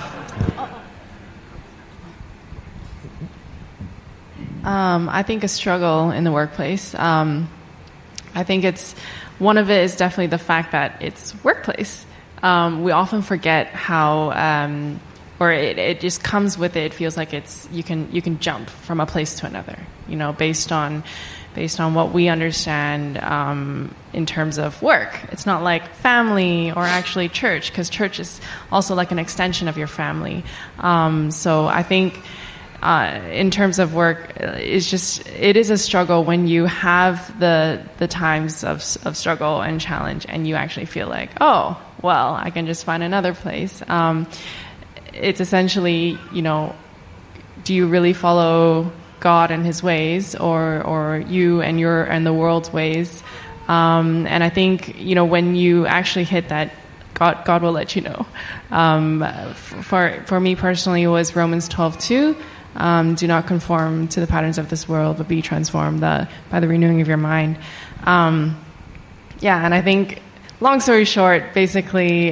I think a struggle in the workplace. I think one of it is definitely the fact that it's workplace. We often forget how, or it just comes with it. It feels like you can jump from a place to another, based on what we understand in terms of work. It's not like family or actually church, because church is also like an extension of your family. So I think in terms of work, it is a struggle when you have the times of struggle and challenge, and you actually feel like, oh, well, I can just find another place. It's essentially, do you really follow God and His ways, or you and the world's ways? And I think, when you actually hit that, God will let you know. For me personally, it was Romans 12:2. Do not conform to the patterns of this world, but be transformed by the renewing of your mind. And I think, long story short, basically,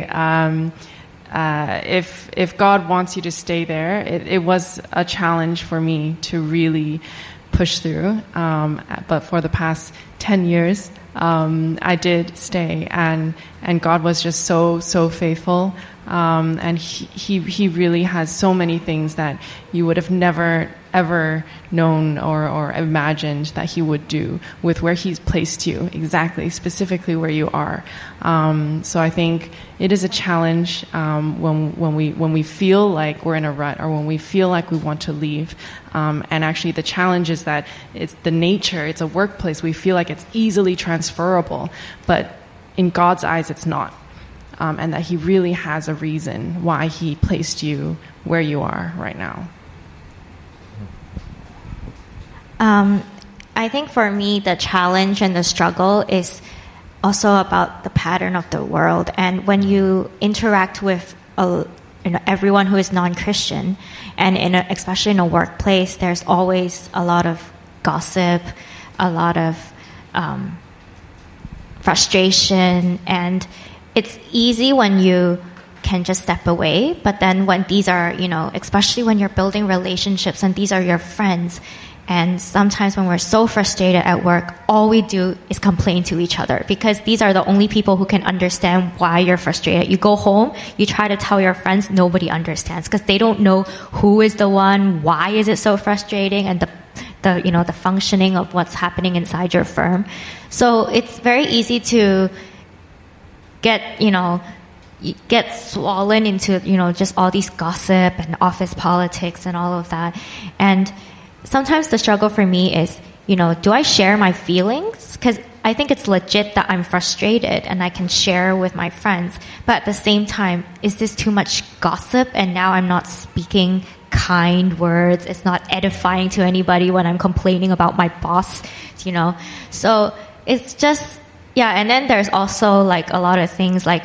if God wants you to stay there, it was a challenge for me to really push through. But for the past 10 years, I did stay, and God was just so faithful. And he really has so many things that you would have never ever known or imagined that He would do with where He's placed you, specifically where you are. So I think it is a challenge when we feel like we're in a rut, or when we feel like we want to leave. And actually the challenge is that it's the nature, it's a workplace. We feel like it's easily transferable transferable, but in God's eyes, it's not. And that He really has a reason why He placed you where you are right now. I think for me, the challenge and the struggle is also about the pattern of the world. And when you interact with everyone who is non-Christian, and especially in a workplace, there's always a lot of gossip, a lot of frustration, and it's easy when you can just step away. But then when these are, especially when you're building relationships and these are your friends, and sometimes when we're so frustrated at work, all we do is complain to each other because these are the only people who can understand why you're frustrated. You go home, you try to tell your friends, nobody understands because they don't know who is the one, why is it so frustrating, and the functioning of what's happening inside your firm. So it's very easy to get swollen into, just all these gossip and office politics and all of that. And sometimes the struggle for me is, do I share my feelings? Because I think it's legit that I'm frustrated and I can share with my friends. But at the same time, is this too much gossip? And now I'm not speaking kind words. It's not edifying to anybody when I'm complaining about my boss, So it's just, and then there's also like a lot of things like,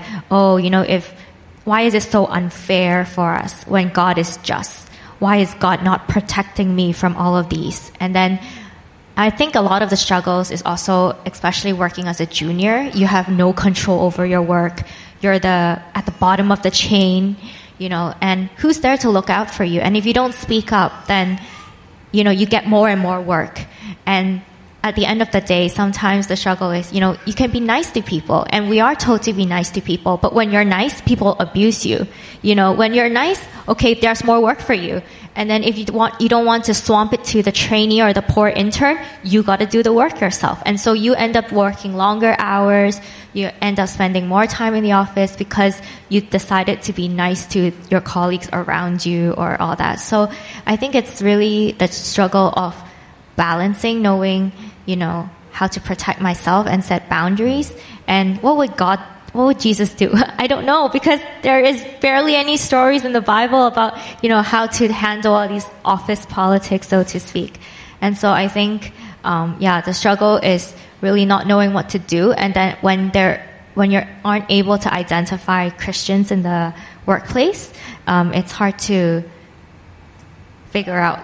why is it so unfair for us when God is just? Why is God not protecting me from all of these? And then I think a lot of the struggles is also, especially working as a junior, you have no control over your work. You're at the bottom of the chain, and who's there to look out for you? And if you don't speak up, then, you get more and more work. And at the end of the day, sometimes the struggle is, you can be nice to people, and we are told to be nice to people, but when you're nice, people abuse you. When you're nice, okay, there's more work for you. And then if you don't want to swamp it to the trainee or the poor intern, you got to do the work yourself. And so you end up working longer hours, you end up spending more time in the office because you decided to be nice to your colleagues around you or all that. So I think it's really the struggle of balancing, knowing, how to protect myself and set boundaries. And what would Jesus do? I don't know, because there is barely any stories in the Bible about, how to handle all these office politics, so to speak. And so I think, the struggle is really not knowing what to do. And then when you aren't able to identify Christians in the workplace, it's hard to figure out,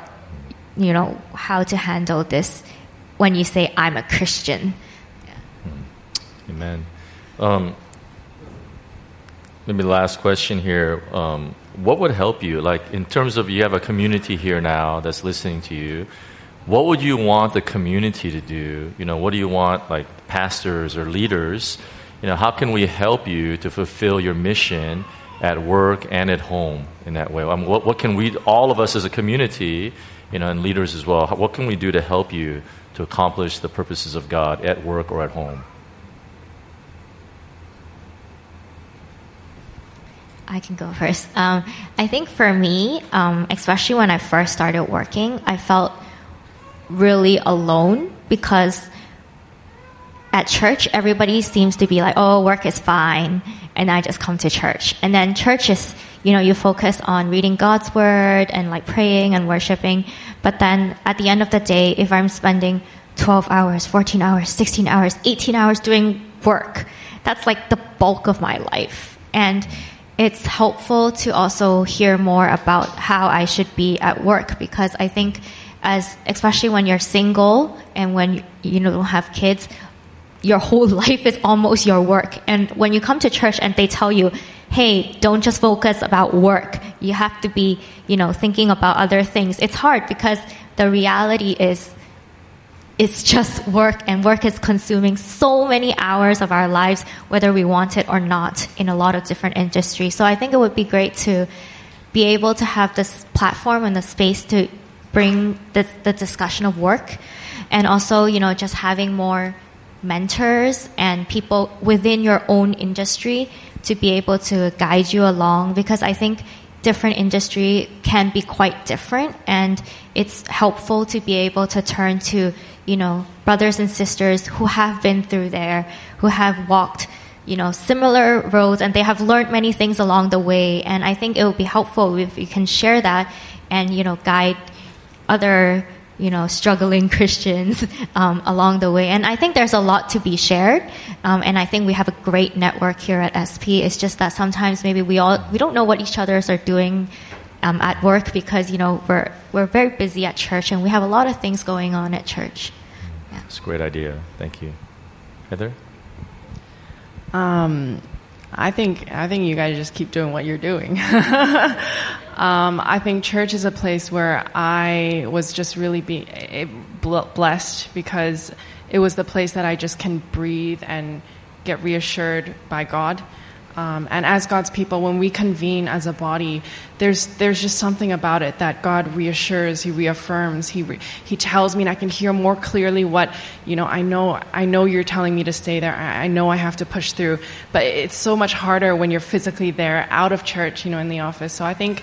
how to handle this when you say, I'm a Christian. Amen. Maybe the last question here. What would help you? Like, in terms of, you have a community here now that's listening to you. What would you want the community to do? What do you want, like, pastors or leaders? How can we help you to fulfill your mission at work and at home in that way? What can we, all of us as a community, and leaders as well, what can we do to help you to accomplish the purposes of God at work or at home? I can go first. I think for me, especially when I first started working, I felt really alone because at church, everybody seems to be like, oh, work is fine, and I just come to church. And then church is, you focus on reading God's word and like praying and worshiping. But then at the end of the day, if I'm spending 12 hours, 14 hours, 16 hours, 18 hours doing work, that's like the bulk of my life. And it's helpful to also hear more about how I should be at work, because I think especially when you're single and when you don't have kids, your whole life is almost your work. And when you come to church and they tell you, hey, don't just focus about work, you have to be, thinking about other things. It's hard because the reality is it's just work, and work is consuming so many hours of our lives, whether we want it or not, in a lot of different industries. So I think it would be great to be able to have this platform and the space to bring the discussion of work, and also, just having more mentors and people within your own industry to be able to guide you along, because I think different industry can be quite different, and it's helpful to be able to turn to brothers and sisters who have been through there, who have walked, similar roads, and they have learned many things along the way. And I think it would be helpful if you can share that and, guide other, struggling Christians along the way. And I think there's a lot to be shared. And I think we have a great network here at SP. It's just that sometimes maybe we don't know what each others are doing at work because, we're very busy at church and we have a lot of things going on at church. Yeah. It's a great idea. Thank you. Heather? I think you guys just keep doing what you're doing. I think church is a place where I was just really blessed because it was the place that I just can breathe and get reassured by God. And as God's people, when we convene as a body, there's just something about it that God reassures, He reaffirms, He tells me, and I can hear more clearly what, I know you're telling me to stay there. I know I have to push through, but it's so much harder when you're physically there, out of church, in the office. So I think,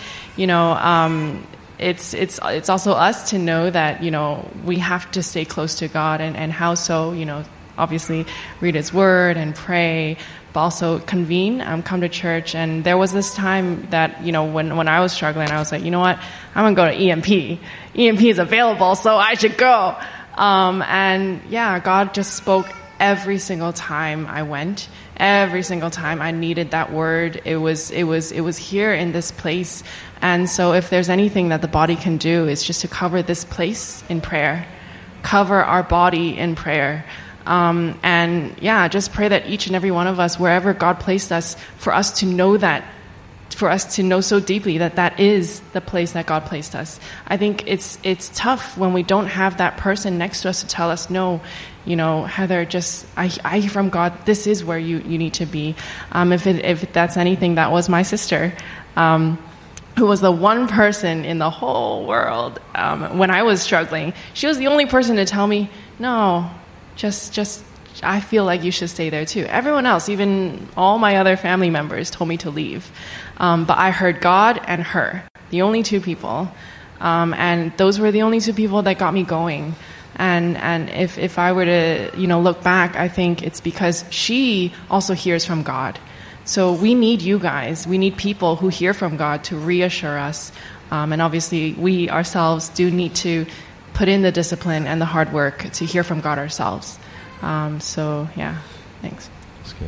it's also us to know that, we have to stay close to God and how so, obviously read His Word and pray, but also convene, come to church. And there was this time that, when I was struggling, I was like, you know what, I'm going to go to EMP. EMP is available, so I should go. And yeah, God just spoke every single time I went. Every single time I needed that word, it was here in this place. And so if there's anything that the body can do, it's just to cover this place in prayer. Cover our body in prayer. And yeah, just pray that each and every one of us, wherever God placed us, for us to know so deeply that is the place that God placed us. I think it's tough when we don't have that person next to us to tell us, no, Heather, I hear from God, this is where you need to be. If that's anything, that was my sister, who was the one person in the whole world, when I was struggling. She was the only person to tell me, no, just I feel like you should stay there too. Everyone else, even all my other family members, told me to leave. But I heard God and her, the only two people. And those were the only two people that got me going. And if I were to, look back, I think it's because she also hears from God. So we need you guys. We need people who hear from God to reassure us. And obviously we ourselves do need to put in the discipline and the hard work to hear from God ourselves. So yeah, thanks. That's good.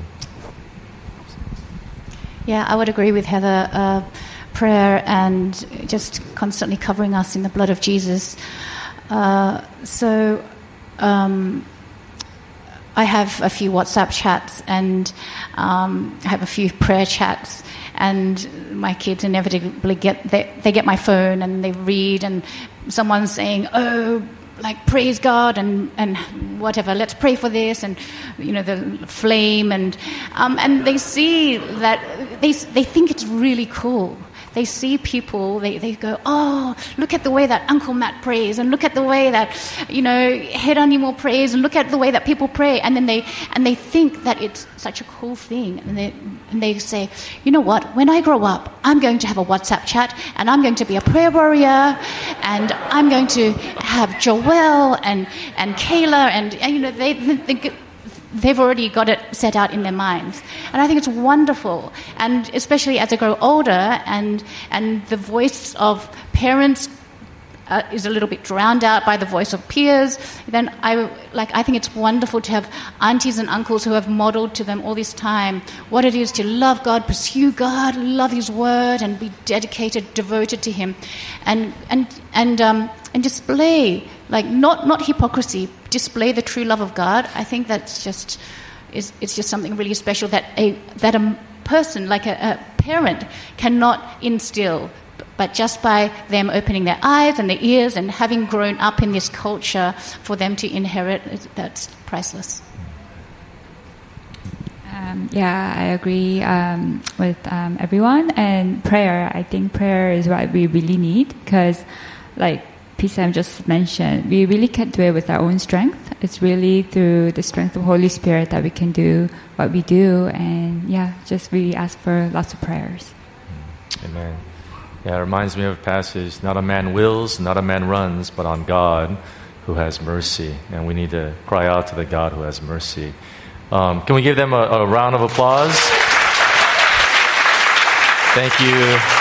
Yeah, I would agree with Heather. Prayer and just constantly covering us in the blood of Jesus. So I have a few WhatsApp chats and I have a few prayer chats, and my kids inevitably get my phone and they read, and someone's saying, oh, like, praise God and whatever, let's pray for this, and the flame, and they see that they think it's really cool. They see people, they go, oh, look at the way that Uncle Matt prays, and look at the way that, Head Animal prays, and look at the way that people pray. And then they think that it's such a cool thing. And they say, you know what, when I grow up, I'm going to have a WhatsApp chat, and I'm going to be a prayer warrior, and I'm going to have Joelle and Kayla, and they've already got it set out in their minds. And I think it's wonderful. And especially as I grow older and the voice of parents is a little bit drowned out by the voice of peers, then I think it's wonderful to have aunties and uncles who have modeled to them all this time what it is to love God, pursue God, love His Word, and be dedicated, devoted to Him, and display, not hypocrisy, display the true love of God. I think that's it's just something really special that a person, like a parent, cannot instill, but just by them opening their eyes and their ears and having grown up in this culture, for them to inherit, that's priceless. I agree with everyone. And prayer, I think prayer is what we really need, because like P-Sam just mentioned, we really can't do it with our own strength. It's really through the strength of Holy Spirit that we can do what we do. And just really ask for lots of prayers. Amen. Yeah, it reminds me of a passage, not a man wills, not a man runs, but on God who has mercy. And we need to cry out to the God who has mercy. Can we give them a round of applause? Thank you.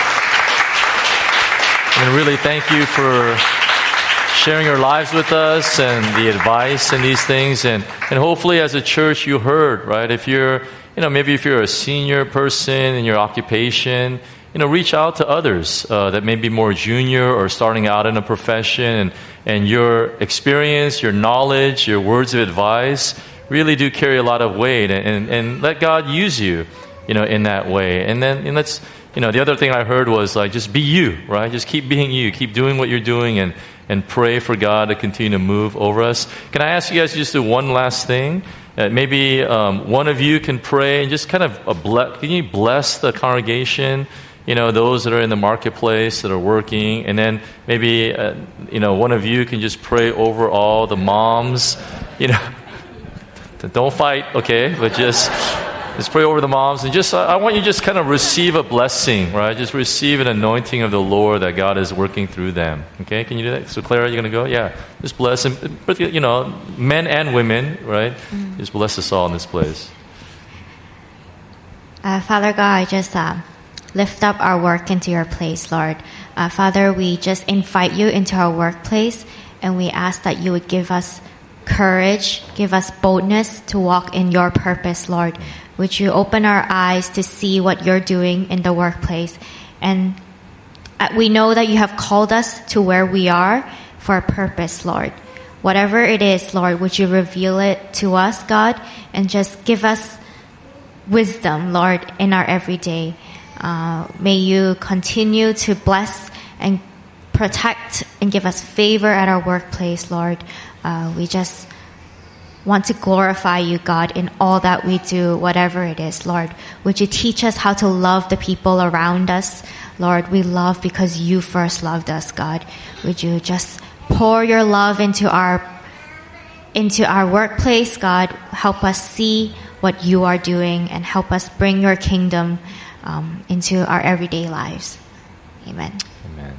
And really thank you for sharing your lives with us and the advice and these things. And hopefully as a church you heard, right? If you're, maybe if you're a senior person in your occupation, reach out to others that may be more junior or starting out in a profession. And your experience, your knowledge, your words of advice really do carry a lot of weight. And let God use you, in that way. And then let's, the other thing I heard was like, just be you, right? Just keep being you. Keep doing what you're doing and pray for God to continue to move over us. Can I ask you guys to just do one last thing? Maybe one of you can pray and just kind of can you bless the congregation? Those that are in the marketplace that are working, and then maybe one of you can just pray over all the moms. Don't fight, okay? But just pray over the moms, and I want you to just kind of receive a blessing, right? Just receive an anointing of the Lord that God is working through them. Okay, can you do that? So Clara, you're gonna go? Yeah, just bless them. But men and women, right? Just bless us all in this place. Father God, I just lift up our work into your place, Lord. Father, we just invite you into our workplace, and we ask that you would give us courage, give us boldness to walk in your purpose, Lord. Would you open our eyes to see what you're doing in the workplace? And we know that you have called us to where we are for a purpose, Lord. Whatever it is, Lord, would you reveal it to us, God, and just give us wisdom, Lord, in our everyday. May you continue to bless and protect and give us favor at our workplace, Lord. We just want to glorify you, God, in all that we do, whatever it is, Lord. Would you teach us how to love the people around us? Lord, we love because you first loved us, God. Would you just pour your love into our workplace, God? Help us see what you are doing and help us bring your kingdom into our everyday lives. Amen. Amen.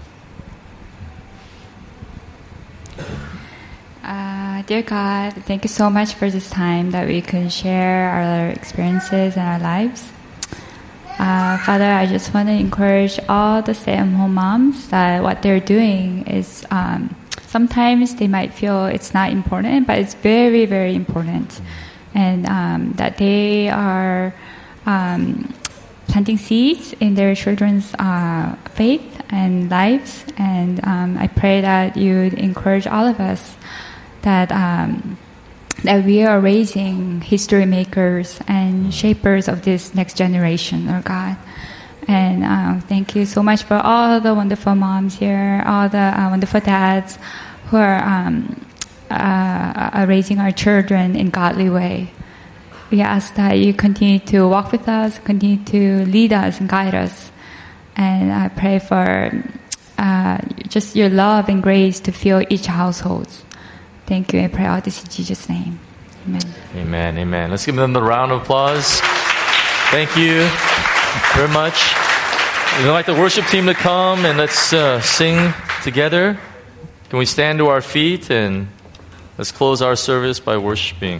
Dear God, thank you so much for this time that we can share our experiences and our lives. Father, I just want to encourage all the stay-at-home moms that what they're doing is sometimes they might feel it's not important, but it's very, very important. And that they are planting seeds in their children's faith and lives. And I pray that you would encourage all of us that we are raising history makers and shapers of this next generation, Lord God. And thank you so much for all the wonderful moms here, all the wonderful dads who are raising our children in godly way. We ask that you continue to walk with us, continue to lead us and guide us. And I pray for just your love and grace to fill each household. Thank you. I pray all this in Jesus' name. Amen. Amen. Amen. Let's give them a round of applause. Thank you very much. We'd like the worship team to come and let's sing together. Can we stand to our feet and let's close our service by worshiping.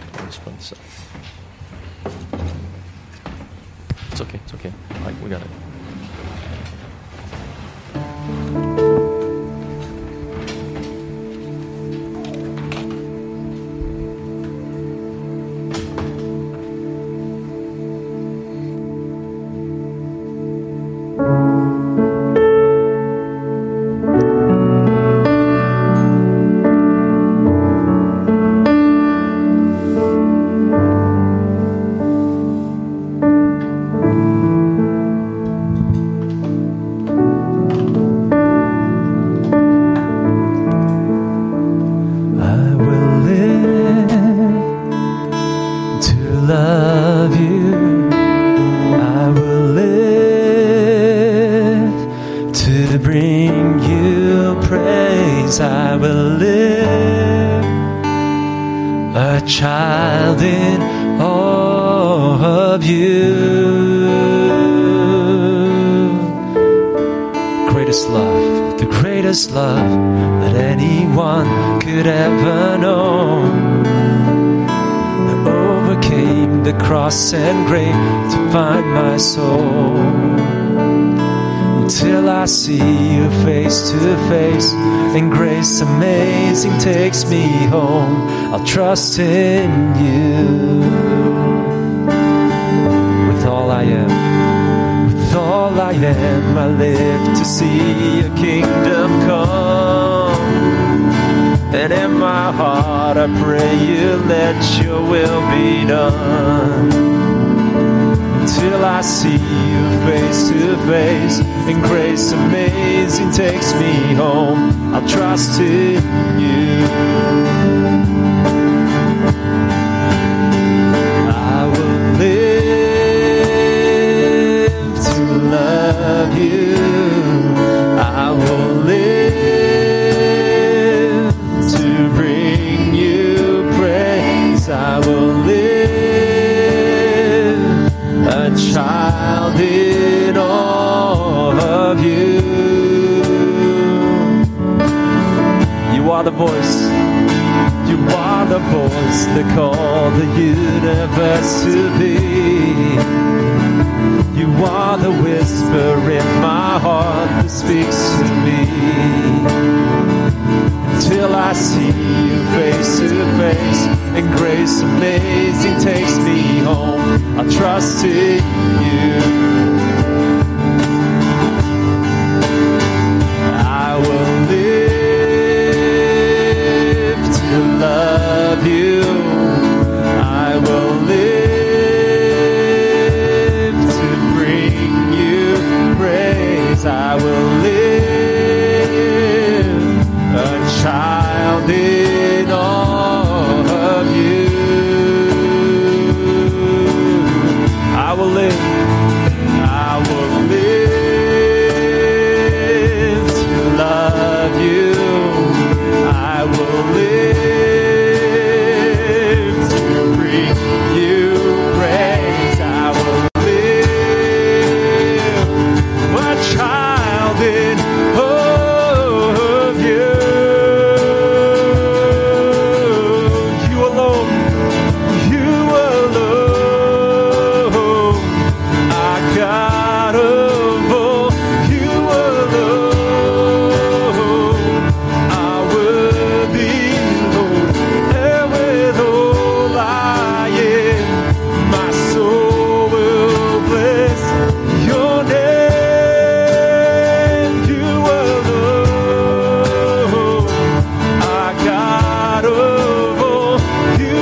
It's okay. It's okay. All right, we got it. greatest love that anyone could ever know. That overcame the cross and grave to find my soul. Until I see you face to face, and grace amazing takes me home. I'll trust in you. With all I am, with all I am, I live to see your kingdom come. And in my heart I pray you let your will be done. Till I see you face to face, and grace amazing takes me home. I'll trust in you. I will live to love you. I will live to bring you praise. I will live a child in all of you. You are the voice. You are the voice that called the universe to be. You are the whisper in my heart that speaks to me. Until I see you face to face, and grace amazing takes me home. I'll trust in you. I will live to love you. I will live to bring you praise. I will live a child in all of you. I will live to love you. I will live to bring you praise. I will live a child in all of you. You alone. God of all, you alone are worthy, Lord. And with all I am, my soul will bless your name. You alone are God of all, you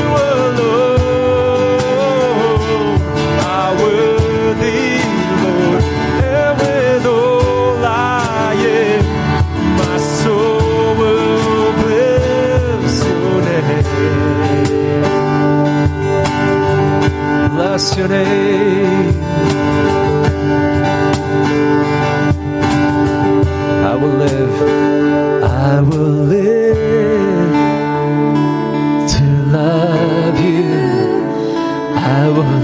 alone are worthy. Bless your name. I will live to love you. I will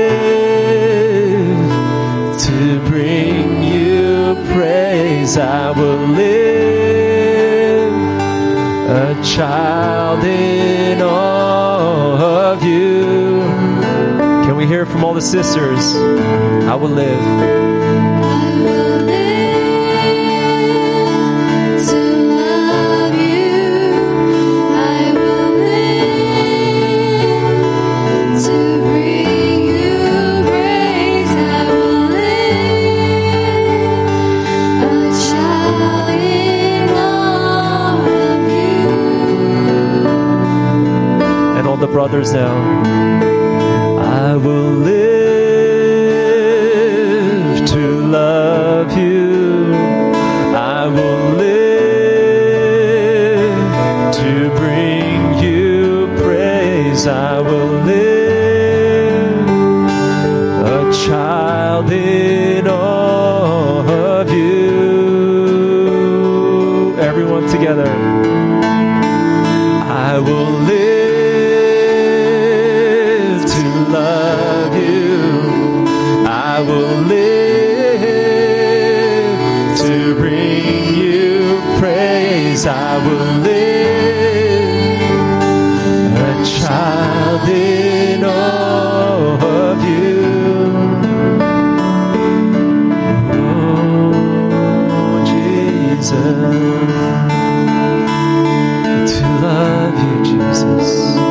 live to bring you praise. I will live a child in all of you. Can we hear from all the sisters? I will live. The brothers now. I will live to love you. I will live to bring you praise. I will live a child in all of you. Everyone together. I will live love you. I will live to bring you praise. days I will live a child in awe of you. Oh, Jesus, to love you, Jesus.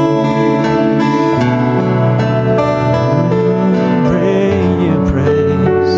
Bring you praise.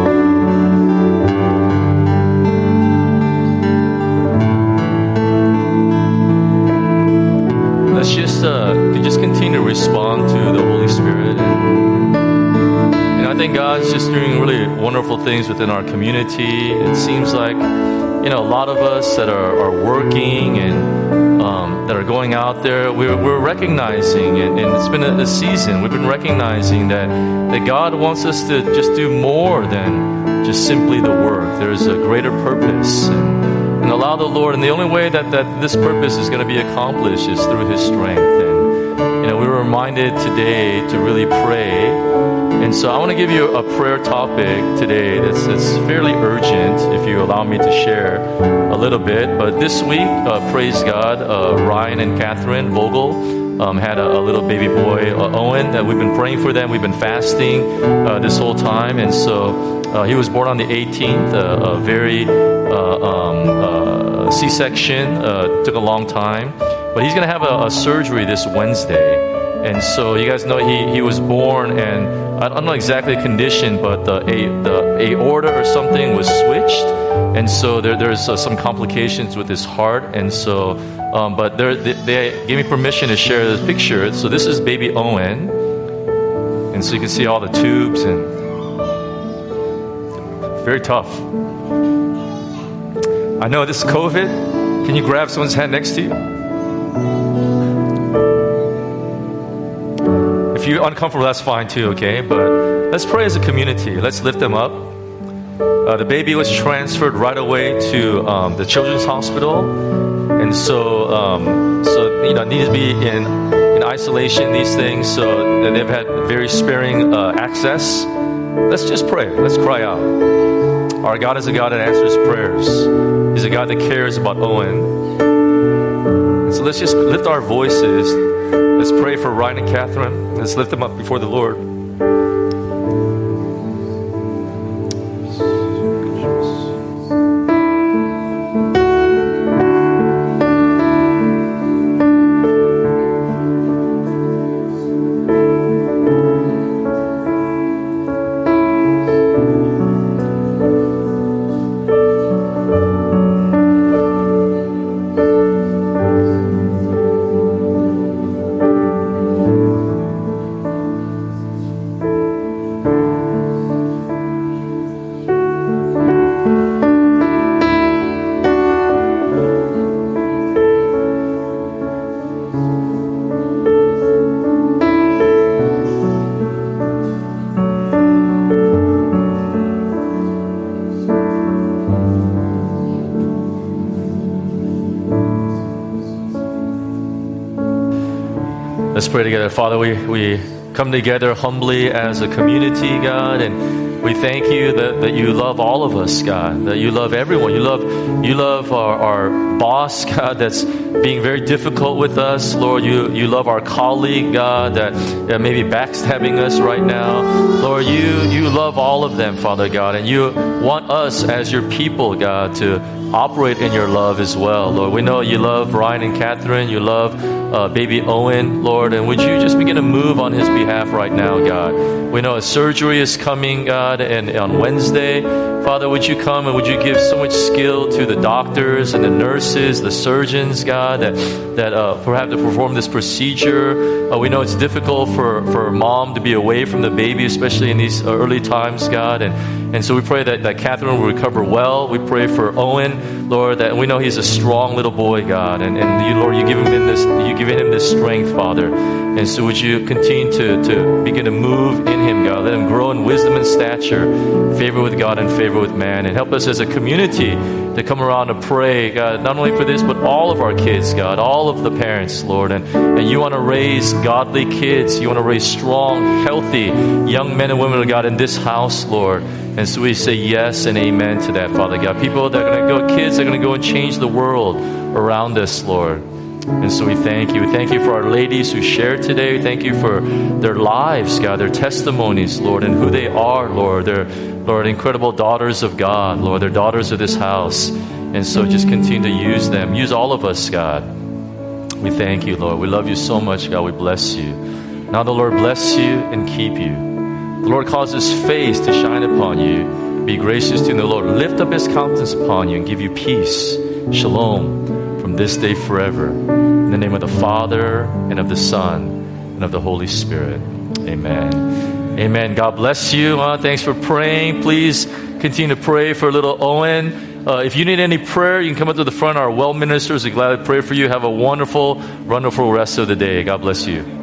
Let's just continue to respond to the Holy Spirit. And I think God's just doing really wonderful things within our community. It seems like, a lot of us that are working and that are going out there, we're recognizing, and it's been a season, we've been recognizing that God wants us to just do more than just simply the work. There's a greater purpose. And allow the Lord, and the only way that this purpose is going to be accomplished is through His strength. And we were reminded today to really pray. And so I want to give you a prayer topic today that's fairly urgent, if you allow me to share a little bit. But this week, praise God, Ryan and Catherine Vogel had a little baby boy, Owen, that we've been praying for them. We've been fasting this whole time. And so he was born on the 18th, a very C-section, took a long time. But he's going to have a surgery this Wednesday. And so you guys know he was born, and I don't know exactly the condition, but the aorta or something was switched. And so there's some complications with his heart. And so, but they gave me permission to share this picture. So this is baby Owen. And so you can see all the tubes, and very tough. I know this is COVID. Can you grab someone's hand next to you? If you're uncomfortable, that's fine too, okay? But let's pray as a community. Let's lift them up. The baby was transferred right away to the children's hospital. And so needs to be in isolation, these things. So they've had very sparing access. Let's just pray. Let's cry out. Our God is a God that answers prayers. He's a God that cares about Owen. And so let's just lift our voices. Let's pray for Ryan and Catherine. Let's lift them up before the Lord. Let's pray together. Father, we come together humbly as a community, God, and we thank you that you love all of us, God, that you love everyone. You love our boss, God, that's being very difficult with us. Lord, you love our colleague, God, that may be backstabbing us right now. Lord, you love all of them, Father God, and you want us as your people, God, to operate in your love as well, Lord. We know you love Ryan and Catherine. You love baby Owen, Lord, and would you just begin to move on his behalf right now, God? We know a surgery is coming, God, and on Wednesday, Father, would you come and would you give so much skill to the doctors and the nurses, the surgeons, God, that have to perform this procedure. We know it's difficult for mom to be away from the baby, especially in these early times, God, and so we pray that Catherine will recover well. We pray for Owen, Lord, that we know he's a strong little boy, God, and you, Lord, you've given him this strength, Father. And so would you continue to begin to move in him, God. Let him grow in wisdom and stature, favor with God and favor with man. And help us as a community to come around to pray, God, not only for this, but all of our kids, God, all of the parents, Lord. And you want to raise godly kids. You want to raise strong, healthy young men and women of God in this house, Lord. And so we say yes and amen to that, Father God. People that are going to go, kids that are going to go and change the world around us, Lord. And so we thank you. We thank you for our ladies who shared today. We thank you for their lives, God, their testimonies, Lord, and who they are, Lord. They're, Lord, incredible daughters of God, Lord. They're daughters of this house. And so just continue to use them. Use all of us, God. We thank you, Lord. We love you so much, God. We bless you. Now the Lord bless you and keep you. The Lord cause His face to shine upon you. Be gracious to you, the Lord. Lift up His countenance upon you and give you peace. Shalom. From this day forever. In the name of the Father, and of the Son, and of the Holy Spirit. Amen. Amen. God bless you. Thanks for praying. Please continue to pray for little Owen. If you need any prayer, you can come up to the front. Our well ministers are glad to pray for you. Have a wonderful, wonderful rest of the day. God bless you.